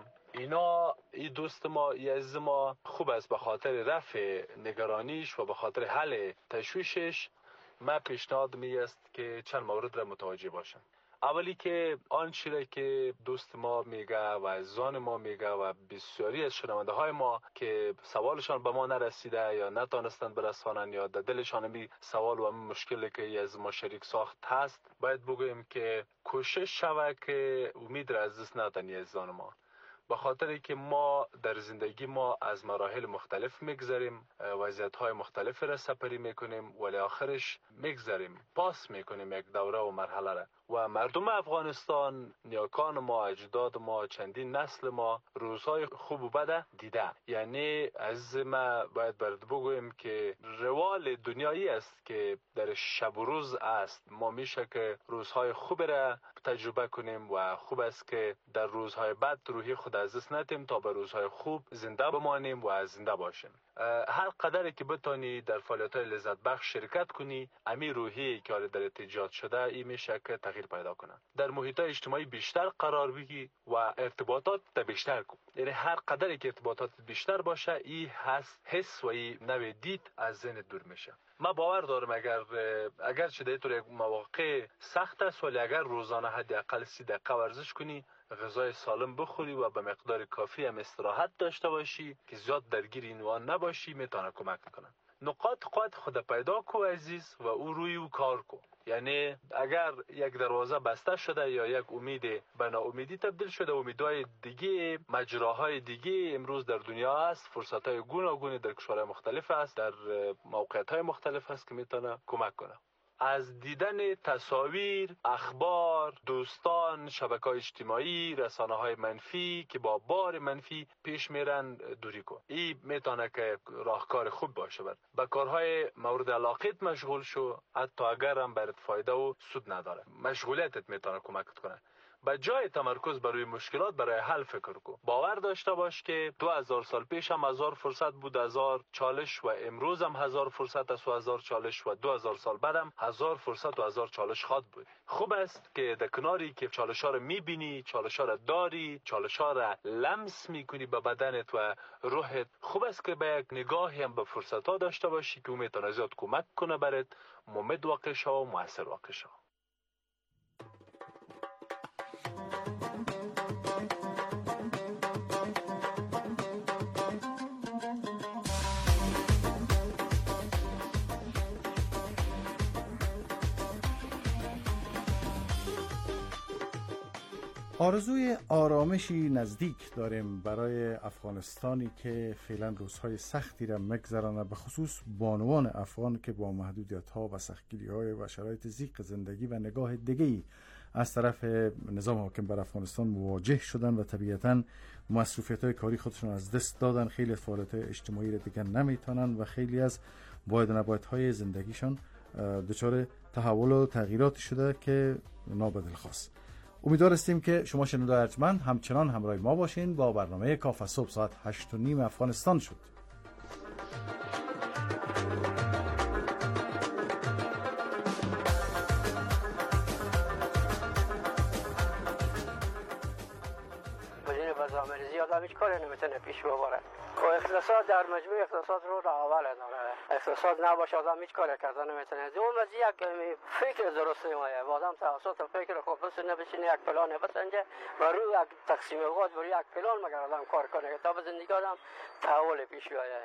این دوست ما، این عزیز ما خوب است به خاطر رفع نگرانیش و به خاطر حل تشویشش من پیشنهاد می است که چند مورد را متوجه باشم. اولی که آن چیزی که دوست ما میگه و عزیزان ما میگه و بسیاری از شنونده های ما که سوالشان به ما نرسیده یا نتانستند برسانن یا در دلشان می سوال و مشکلی که از ما شریک ساخت هست، باید بگوییم که کوشش شوه که امید را از دست ندن عزیزان ما، به خاطر که ما در زندگی ما از مراحل مختلف میگذریم، وضعیت‌های مختلف را سپری میکنیم ولی آخرش میگذریم، پاس میکنیم یک دوره و مرحله را و مردم افغانستان، نیاکان ما، اجداد ما، چندین نسل ما روزهای خوب و بد دیده. یعنی از ما باید برد بگویم که روال دنیایی است که در شب و روز است. ما میشه که روزهای خوب را تجربه کنیم و خوب است که در روزهای بد روحی خود از دست ندیم تا به روزهای خوب زنده بمانیم و زنده باشیم. هر قدری که بتانی در فعالیت‌های لذت بخش شرکت کنی، امی روحی که در ایجاد شده این میشه که تغییر پیدا کنه. در محیط‌های اجتماعی بیشتر قرار بگیری و ارتباطات بیشتر کن. یعنی هر قدری که ارتباطات بیشتر باشه، این حس و این نوع دید از ذهن دور میشه. من باور دارم اگر چه در یک مواقع سخت است ولی اگر روزانه حداقل 30 دقیقه ورزش کنی، غذای سالم بخوری و به مقدار کافی هم استراحت داشته باشی که زیاد درگیر اینوان نباشی، میتونه کمک کنه. نقاط قوت خود پیدا کو عزیز و او روی او کار کو. یعنی اگر یک دروازه بسته شده یا یک امید به ناامیدی تبدیل شده، امیدهای دیگه، مجراهای دیگه امروز در دنیا هست، فرصتهای گوناگونی در کشورهای مختلف است، در موقعیت‌های مختلف هست که میتونه کمک کنه. از دیدن تصاویر، اخبار، دوستان، شبکه‌های اجتماعی، رسانه‌های منفی که با بار منفی پیش میرن دوری کن. این میتونه که راهکار خوب باشه. به کارهای مورد علاقت مشغول شو، حتی اگر هم برات فایده و سود نداره. مشغولیتت میتونه کمکت کنه. به جای تمرکز بر روی مشکلات برای حل فکر کو. باور داشته باش که 2000 سال پیش هم 1000 فرصت بود، 1000 چالش، و امروز هم 1000 فرصت است و 1000 چالش، و 2000 سال بعد هم 1000 فرصت و 1000 چالش خواهد بود. خوب است که در کناری که چالش‌ها رو می‌بینی، چالش‌ها رو داری، چالش‌ها رو لمس می‌کنی به بدنت و روحت، خوب است که به یک نگاهی هم به فرصت‌ها داشته باشی که میتونه زیاد کمک کنه برات ممد واقع شو و موثر واقع شو. آرزوی آرامشی نزدیک داریم برای افغانستانی که فعلا روزهای سختی را میگذرانه، به خصوص بانوان افغان که با محدودیت‌ها و سختگیری‌های و شرایط ضیق زندگی و نگاه دیگه‌ای از طرف نظام حاکم بر افغانستان مواجه شدن و طبیعتاً مصروفیت‌های کاری خودشون از دست دادن. خیلی از فعالیت‌های اجتماعی را دیگر نمیتونن و خیلی از باید و نبایدهای زندگیشان دچار تحول و تغییرات شده که نابدل خواست. امیدوار هستیم که شما شنوندگان ارجمند همچنان همراه ما باشین با برنامه کافه صبح. ساعت 8:30 افغانستان شد. بدون برنامه‌ریزی زیاد هیچ کاری نمیتونه پیش ببره. و اقتصاد در مجموع اقتصاد رو اول داره. اقتصاد نباشه آدم هیچ کاری کردن نمیتونه. اون وضعی یک فکر درست نمیه. آدم توسط فکر خوب بس نبشینه یک پلان بسنجه و روی یک تقسیم اوقات روی یک پلان مگر آدم کار کنه تا به زندگی آدم تحول پیش بیاید.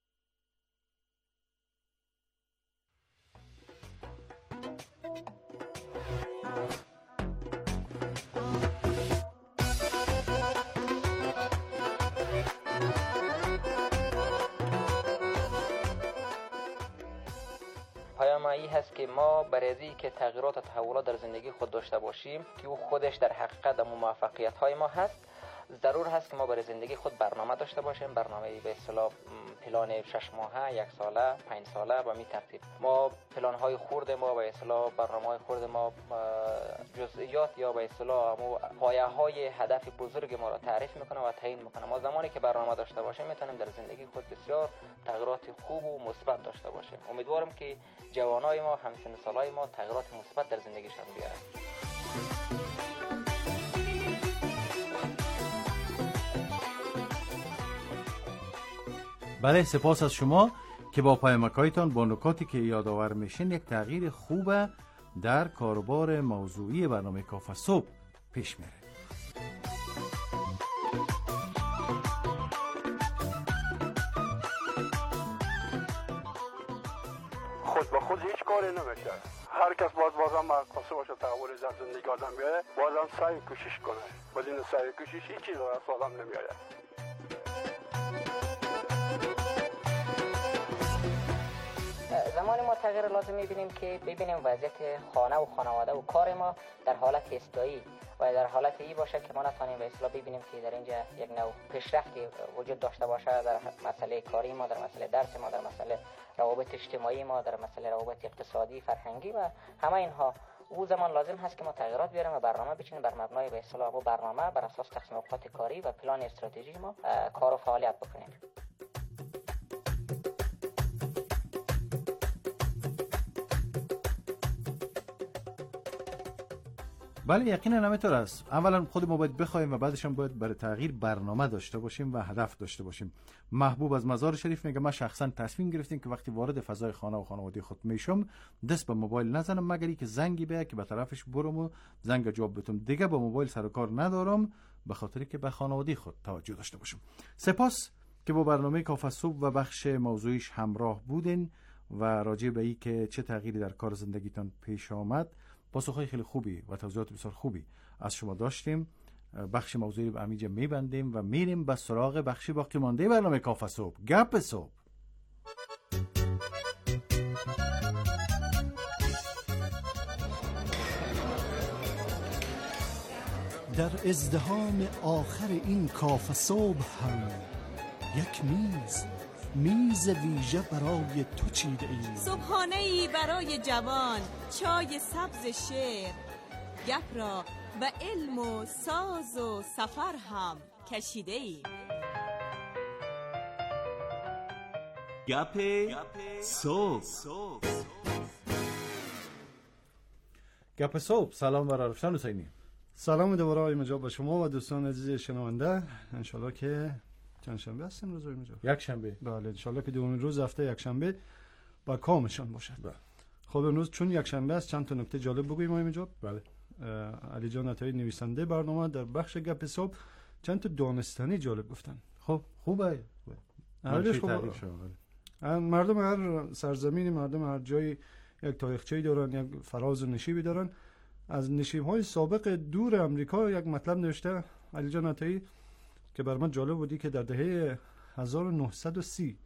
پیام ای هست که ما برای که تغییرات و تحولات در زندگی خود داشته باشیم که او خودش در حقیقت موفقیت های ما هست، ضرور هست که ما برای زندگی خود برنامه داشته باشیم، برنامه به اصطلاح پلان 6 ماهه، 1 ساله، 5 ساله و می ترتیب. ما پلان های خرد ما به اصطلاح برنامه های خرد ما جزئیات یا به اصطلاح پایه های هدف بزرگ ما را تعریف میکنه و تعیین میکنه. ما زمانی که برنامه داشته باشیم میتونیم در زندگی خود بسیار تغییرات خوب و مثبت داشته باشیم. امیدوارم که جوانای ما، همسن سالای ما تغییرات مثبت در زندگیشان بیارن. بله، سپاس از شما که با پیامک‌هایتان با نکاتی که یادآور میشین یک تغییر خوب در کاربار موضوعی برنامه کافه صبح پیش میره. خود به خود هیچ کاری نمیشه. هر کس باید بازم خواسته باشه تحول در زندگی آدم بیاره، بازم سعی کوشش کنه. بدون سعی کوشش هیچ چیز از آدم نمیاره. زمانی ما تغییر لازم می‌بینیم که ببینیم وضعیت خانه و خانواده و کار ما در حالت استایی و در حالت ای باشه که ما نتونیم به اصطلاح ببینیم که در اینجا یک نوع پیشرفتی وجود داشته باشه در مسئله کاری ما، در مسئله درس ما، در مسئله روابط اجتماعی ما، در مسئله روابط اقتصادی، فرهنگی و همه اینها. او زمان لازم هست که ما تغییرات بیاریم و برنامه بچینیم بر مبنای به اصطلاح برنامه بر اساس تقسیم اوقات کاری و پلان استراتژی ما کار و فعالیت بکنیم. بله، یقینا همینطور است. اولا خود ما باید بخوایم و بعدش هم باید برای تغییر برنامه داشته باشیم و هدف داشته باشیم. محبوب از مزار شریف میگه من شخصا تصمیم گرفتم که وقتی وارد فضای خانه و خانواده خود میشم دست به موبایل نزنم مگر اینکه زنگی بیاد که به طرفش برم و زنگ جواب بدم. دیگه با موبایل سر و کار ندارم به خاطر که به خانواده خود توجه داشته باشم. سپاس که با برنامه کافه صبح و بخش موضوعیش همراه بودین و راجع به این که چه تغییری در کار زندگیتان پیش آمد پاسخهای خیلی خوبی و توضیحات بسیار خوبی از شما داشتیم. بخش موضوعی رو همینجا میبندیم و میریم به سراغ بخش باقی مانده برنامه کافه صبح، گپ صبح. در ازدحام آخر این کافه صبح هم یک میز ویژه برای تو چیده ایم. صبحانه‌ای برای جوان، چای سبز شعر، گپ را و علم و ساز و سفر هم کشیده ایم. گپ صبح. گپ صبح. سلام برای رفشان حسینی. سلام دوباره آقای مجاب به شما و دوستان عزیز شنونده. انشالله که چند شنبه هستیم روز آقای مجاب؟ یک شنبه. بله انشالله که دومین روز هفته یک شنبه با کامشان باشد. بله. خب امروز چون یک شنبه است چند تا نکته جالب بگوییم آقای مجاب. بله. علی جان عطایی نویسنده برنامه در بخش گپ صبح چند تا دانستنی جالب گفتن. خب خوبه. مردم هر سرزمینی، مردم هر جایی یک تاریخچه‌ای دارن، یک فراز و نشیبی دارن. از نشیب‌های سابق دور امریکا یک مطلب نوشته علی جان عطایی که بر من جالب بودی که در دهه 1930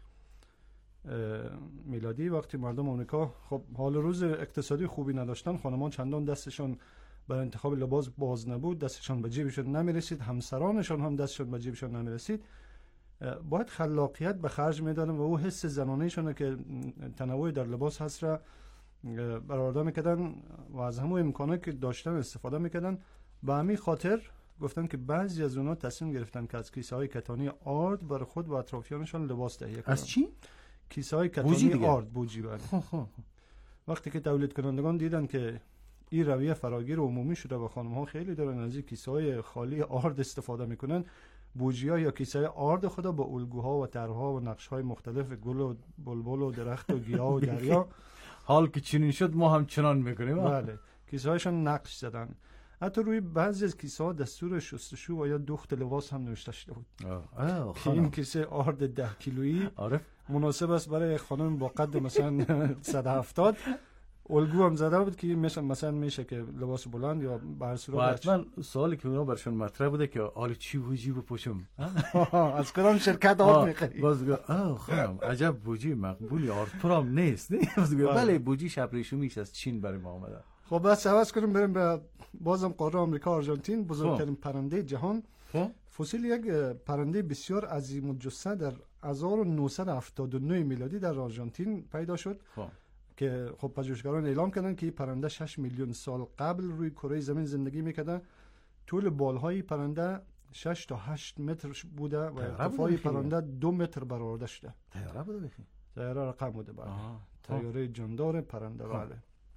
میلادی وقتی مردم آمریکا خب حال روز اقتصادی خوبی نداشتن، خانمان چندان دستشون برای انتخاب لباس باز نبود، دستشون به جیبشون نمیرسید، همسرانشون هم دستشون به جیبشون نمیرسید، باید خلاقیت به خرج میدادن و او حس زنانه‌شون که تنوع در لباس هست را برآورده میکردن و از همون امکاناتی که داشتن استفاده میکردن. به همین خاطر گفتن که بعضی از اونها تصمیم گرفتن که از کیسه‌های کتانی آرد برای خود و اطرافیانشان لباس تهیه کنند. از چی؟ کیسه‌های کتانی آرد، بوجی. بله. وقتی که تولید کنندگان دیدن که این رویه فراگیر و عمومی شده و خانم‌ها خیلی دارن از این کیسه‌های خالی آرد استفاده میکنن، بوجی‌ها یا کیسه‌های آرد خدا با الگوها و طرح‌ها و نقش‌های مختلف گل و بلبل و درخت و گیاه و دریا حال که چنین شد ما هم چنان میکنیم. بله. کیسه‌هاشون نقش زدن. حتی روی بعضی از کیسه‌ها دستور شستشو و یا دوخت لباس هم نوشته شده بود. که این کیسه آرد 10 کیلویی مناسب است برای خانم با قد مثلا 170. الگو هم زده بود که مثلا میشه که لباس بلند یا به هر صورت. حتما سوالی که اونا برشون مطرح بوده که حال چی بوجی بپوشم. از کدام شرکت آرد میخری؟ باز خانم عجب بوجی مقبولی آرد پرام نیست. بله بوجی شبریشمیش از چین برای ما آمده. خب بس عوض کنیم بریم به بازم قاره آمریکا. آرژانتین بزرگترین پرنده جهان. فسیل یک پرنده بسیار عظیم الجثه در 1979 میلادی در آرژانتین پیدا شد که خب پژوهشگران اعلام کردن که این پرنده 6 میلیون سال قبل روی کره زمین زندگی میکرده. طول بالهای پرنده 6 تا 8 متر بوده و ارتفاع پرنده 2 متر برآورده شده. طیاره بوده بخی؟ طیاره رقم بوده. بله. طیاره جاندار پرنده. بله.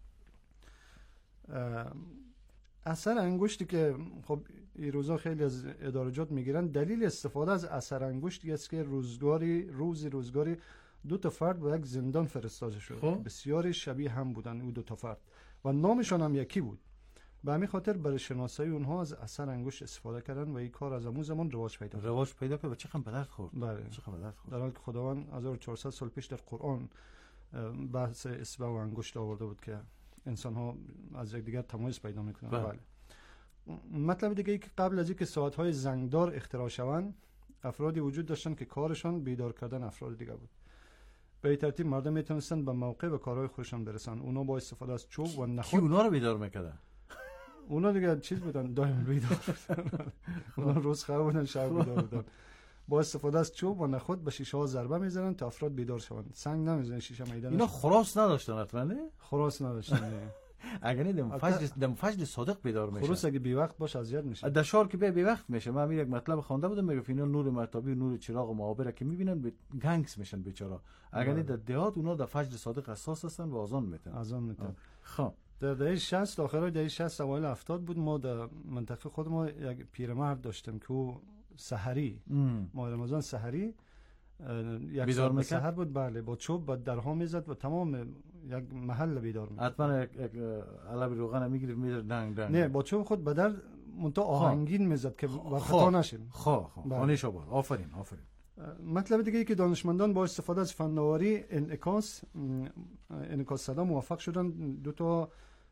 اثر انگشتی که خب این روزا خیلی از ادارجات میگیرن، دلیل استفاده از اثر انگشتی است که روزگاری 2 تا فرد به یک زندان فرستاده شد. بسیار شبیه هم بودن او 2 تا فرد و نامشان هم یکی بود. به همین خاطر برای شناسایی اونها از اثر انگشت استفاده کردن و این کار از همون زمان رواج پیدا کرد و چقدر به درد خورد. بله. در حالی که خداوند 1400 سال پیش در قرآن بحث اصبع و انگشت آورده بود که انسان ها از یکدیگر تمایز پیدا میکنن. بله. مطلب دیگه ای که قبل از اینکه ساعت‌های زنگدار اختراع شوند، افرادی وجود داشتن که کارشان بیدار کردن افراد دیگه بود. به این ترتیب مردم میتونستن به موقع به کارهای خودشان برسن. اونا با استفاده از چوب و نخود. کی اونا رو بیدار میکردن؟ اونا دیگه چیز بودن، دائم بیدار بودن. اونا روز خواب بودن، شب بیدار بودن. با استفاده از چوب و نخود به شیشه ها ضربه میزنن تا افراد بیدار شوند. سنگ نمیزنن شیشه میدان. اینا خراس نداشتن حتما نه؟ خراس نداشتن. اگر نه دم فجر صادق بیدار میشه. خروس اگه بی وقت باشه اذیت میشه. دشار که بی وقت میشه. من یک مطلب خوانده بودم میگه اینا نور مرتابی و نور چراغ و معابره که میبینن گنگس میشن بیچاره. اگر نه در دهات اونا در فجر صادق اساس هستن و اذان میتن. خب در دهه 60 آخرای دهه 60 اوایل 70 بود، ما در منطقه خود ما یک پیرمرد داشتیم که او سحری ماه رمضان سحری یک ساعت سحر بود. بله. با چوب با درها میزد و تمام یک محل بیدار می‌کرد. حتما یک علب روغن میگیرید میذاره دنگ نه با چوب خود به در منتها آهنگین میزد که خطا نشیم. خانش آباد. آفرین. مطلب دیگه ای که دانشمندان با استفاده از فناوری انعکاس صدا موفق شدن 2 تا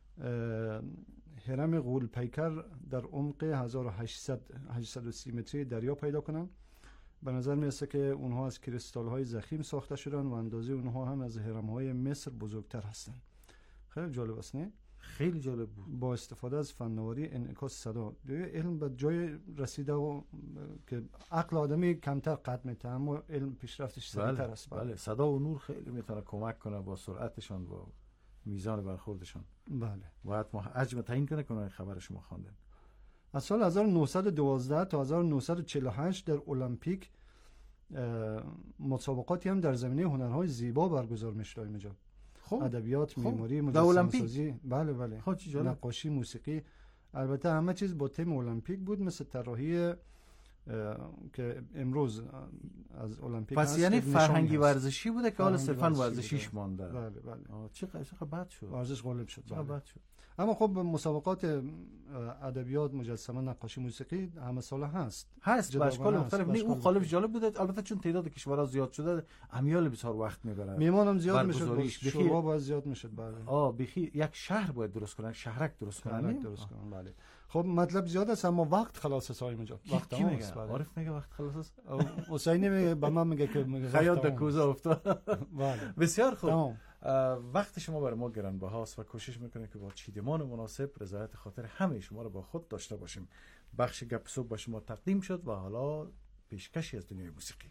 هرم غول پیکر در عمق 1830 متری دریا پیدا کنن. به نظر میرسه که اونها از کریستال های ضخیم ساخته شدن و اندازه اونها هم از هرم های مصر بزرگتر هستن. خیلی جالب است نه؟ خیلی جالب بود. با استفاده از فناوری انعکاس صدا علم به جای رسیده و که عقل آدمی کمتر قد میته، اما علم پیشرفتش سریعتر است. بله. صدا و نور خیلی میتونه کمک کنه با سرعتشان و میزان برخوردشان. بله. باید ما حجم تعیین کنه که خبر شما خواندن. از سال 1912 تا 1948 در المپیک مسابقاتی هم در زمینه هنرهای زیبا برگزار میشد اینجا. ادبیات، معماری، مجسمه سازی، بله نقاشی، موسیقی، البته همه چیز با تم المپیک بود، مثل طراحی که امروز از المپیک پس یعنی فرهنگی ورزشی بوده که حالا صرفا ورزشیش مانده. بله. چقدر بد شد. ورزش غالب شد. اما خب مسابقات ادبیات، مجسمه، نقاشی، موسیقی همه ساله هست به اشکال مختلف. اون قالب جالب بوده، البته چون تعداد کشورها زیاد شده امیال بسیار وقت میبره، میمان هم زیاد میشد، شورا باید زیاد میشد. بله بخی یک شهر باید درست کنن، شهرک درست کنن. بله. خب مطلب زیاد است اما وقت خلاص است اینجا. وقت تمام است. عارف میگه وقت خلاص است. حسینی میگه به من میگه که خیاط در کوزه افتاد. بله. بسیار خوب. وقت شما برای ما گرانبهاست و کوشش میکنیم که با چیدمان مناسب رضایت خاطر همه شما رو با خود داشته باشیم. بخش گپ صبح با شما تقدیم شد و حالا پیشکشی از دنیای موسیقی.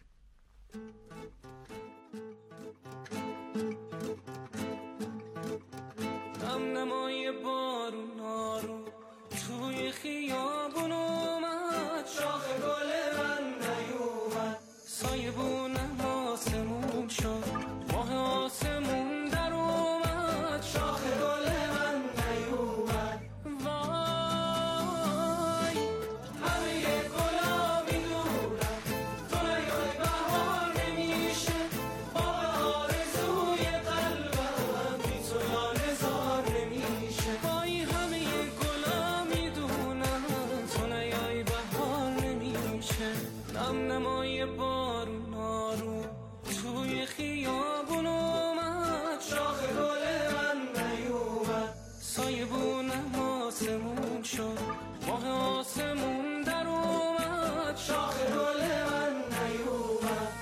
نمای بارون آروم توی خیابون اومد، شاخ گل من نیومد، سایبونم آسمون شد، ماه آسمون در اومد، شاخ گل من نیومد. وای همه گلا میدونم تو نیای بهار نمیشه، باغ آرزوی قلبم بی تو لاله زار نمیشه. وای همه گلا میدونم تو نیای بهار نمیشه. نمای بارون آروم توی خیابون اومد، شاخ گل من نیومد، سایبونم آسمون شد، ماه آسمون در اومد، شاخ گل من نیومد.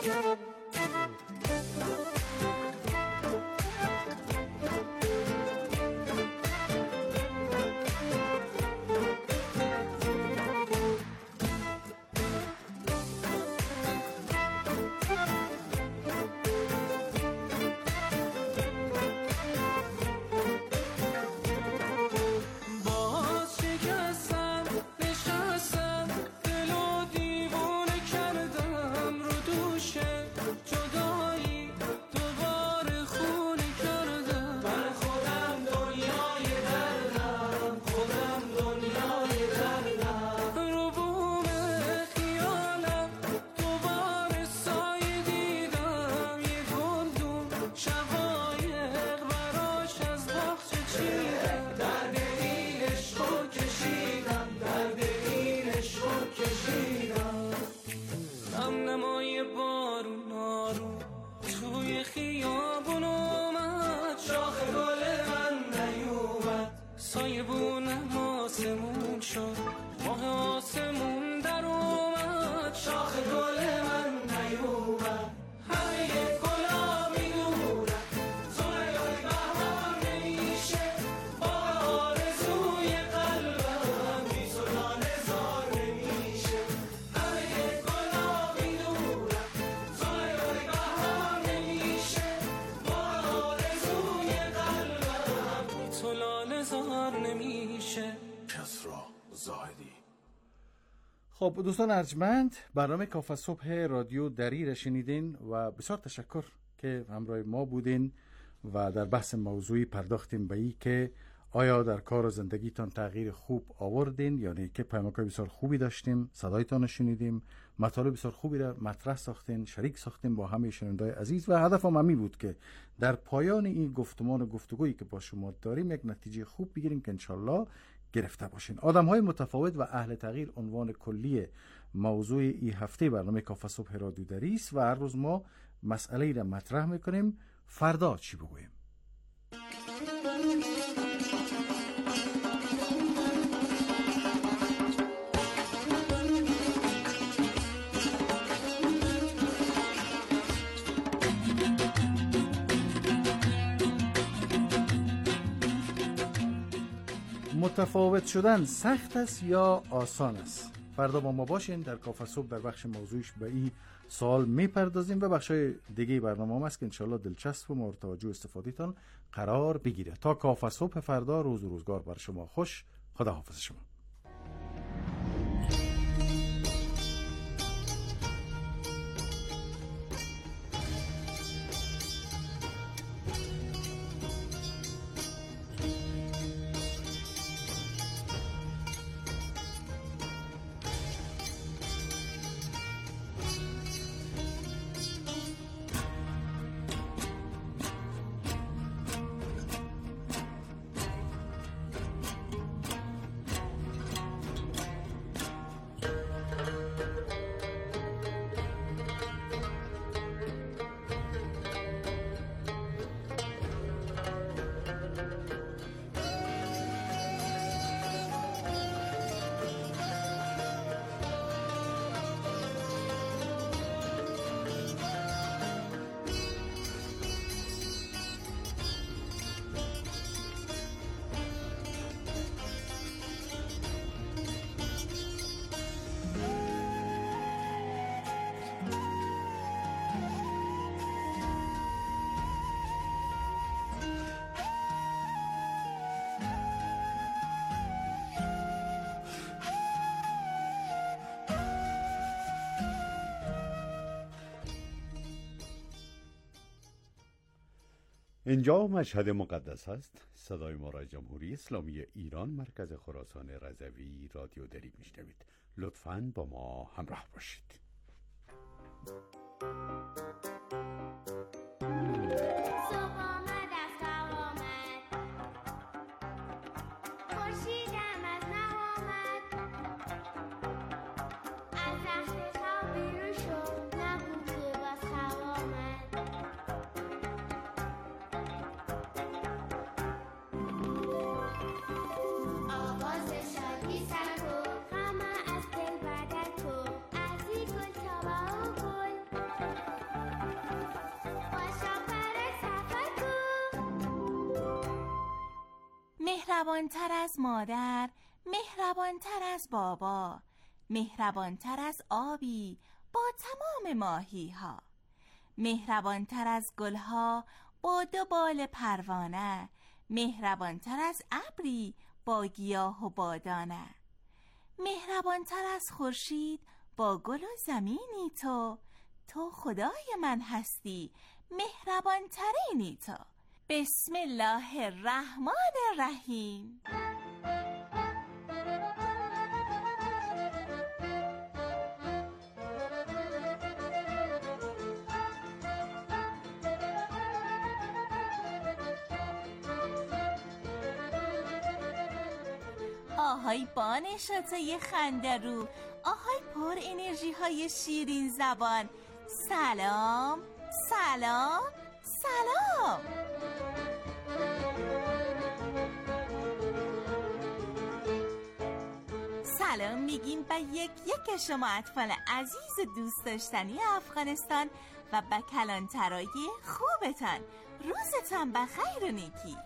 خب دوستان ارجمند، برنامه کافه صبح رادیو دری را شنیدین و بسیار تشکر که همراه ما بودین و در بحث موضوعی پرداختیم به این که آیا در کار و زندگیتان تغییر خوب آوردین، یعنی که پیامک‌های بسیار خوبی داشتیم، صدایتان شنیدیم، مطالب بسیار خوبی را مطرح ساختین، شریک ساختیم با همه شنوندای عزیز و هدفم همین بود که در پایان این گفتمان و گفتگویی که با شما داریم یک نتیجه خوب بگیریم که انشالله گرفته باشین. آدم‌های متفاوت و اهل تغییر عنوان کلی موضوع این هفته برنامه کافه صبح رادیو دری است و هر روز ما مسئله‌ای را مطرح می‌کنیم. فردا چی بگوییم؟ متفاوت شدن سخت است یا آسان است؟ فردا با ما باشین. در کافه صبح در بخش موضوعش به این سوال میپردازیم و بخشای دیگه برنامه هم است که انشالله دلچسب و مورد توجه استفادهتان قرار بگیره. تا کافه صبح فردا، روز و روزگار بر شما خوش. خدا حافظ شما. اینجا مشهد مقدس است. صدای ما را جمهوری اسلامی ایران، مرکز خراسان رضوی رادیو دری میشنوید. لطفاً با ما همراه باشید. مهربانتر از مادر، مهربانتر از بابا، مهربانتر از آبی با تمام ماهی ها، مهربانتر از گلها با 2 بال پروانه، مهربانتر از ابری با گیاه و بادانه، مهربانتر از خورشید با گل و زمینی تو خدای من هستی، مهربانترینی تو. بسم الله الرحمن الرحیم. آهای بانشاتای خندرو، آهای پر انرژی های شیرین زبان، سلام سلام سلام. سلام میگیم به یک شما اطفال عزیز و دوست داشتنی افغانستان و به کلانترای خوبتان. روزتان بخیر و نیکی.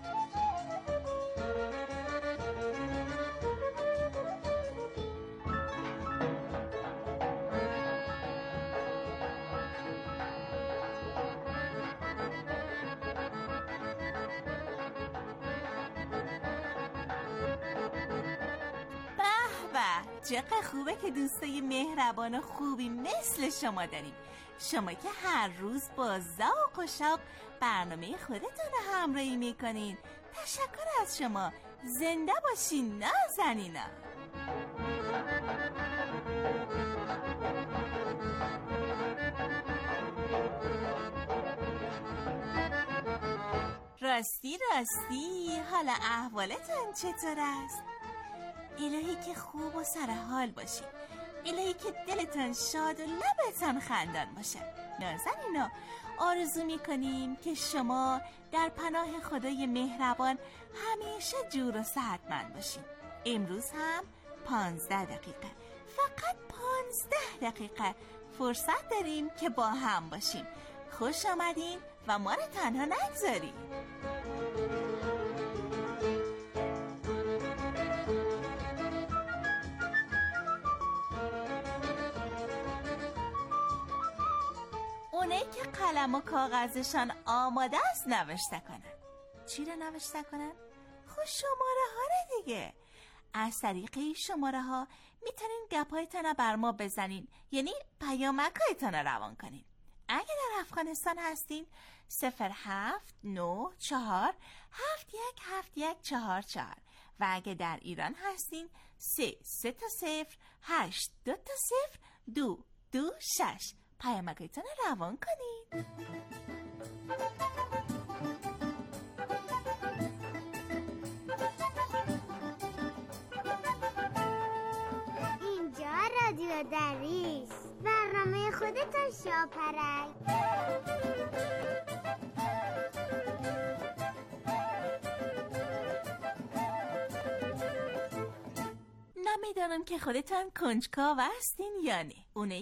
چقدر خوبه که دوستای مهربان و خوبی مثل شما داریم. شما که هر روز با ذوق و شوق برنامه خودتون رو همراهی میکنین. تشکر از شما. زنده باشین نازنینا. راستی حالا احوالتون چطور است؟ الهی که خوب و سرحال باشی، الهی که دلتان شاد و لبتان خندان باشه. نازنینا آرزو میکنیم که شما در پناه خدای مهربان همیشه جور و صحتمند باشین. امروز هم 15 دقیقه، فقط 15 دقیقه فرصت داریم که با هم باشیم. خوش آمدین و ما رو تنها نگذارین. اونایی که قلم و کاغذشان آماده است نوشته کنن. چی رو نوشته کنن؟ خب شماره ها رو دیگه. از طریق این شماره ها میتونین گپایتان رو بر ما بزنین، یعنی پیامکایتان رو روان کنین. اگه در افغانستان هستین 0794 717144 و اگه در ایران هستین 3308202226 پیامکایتان رو روان کنین. اینجا رادیو دریس، برنامه خودتان شاپرک. نمیدانم که خودتان کنجکاو هستین یا نه. اونایی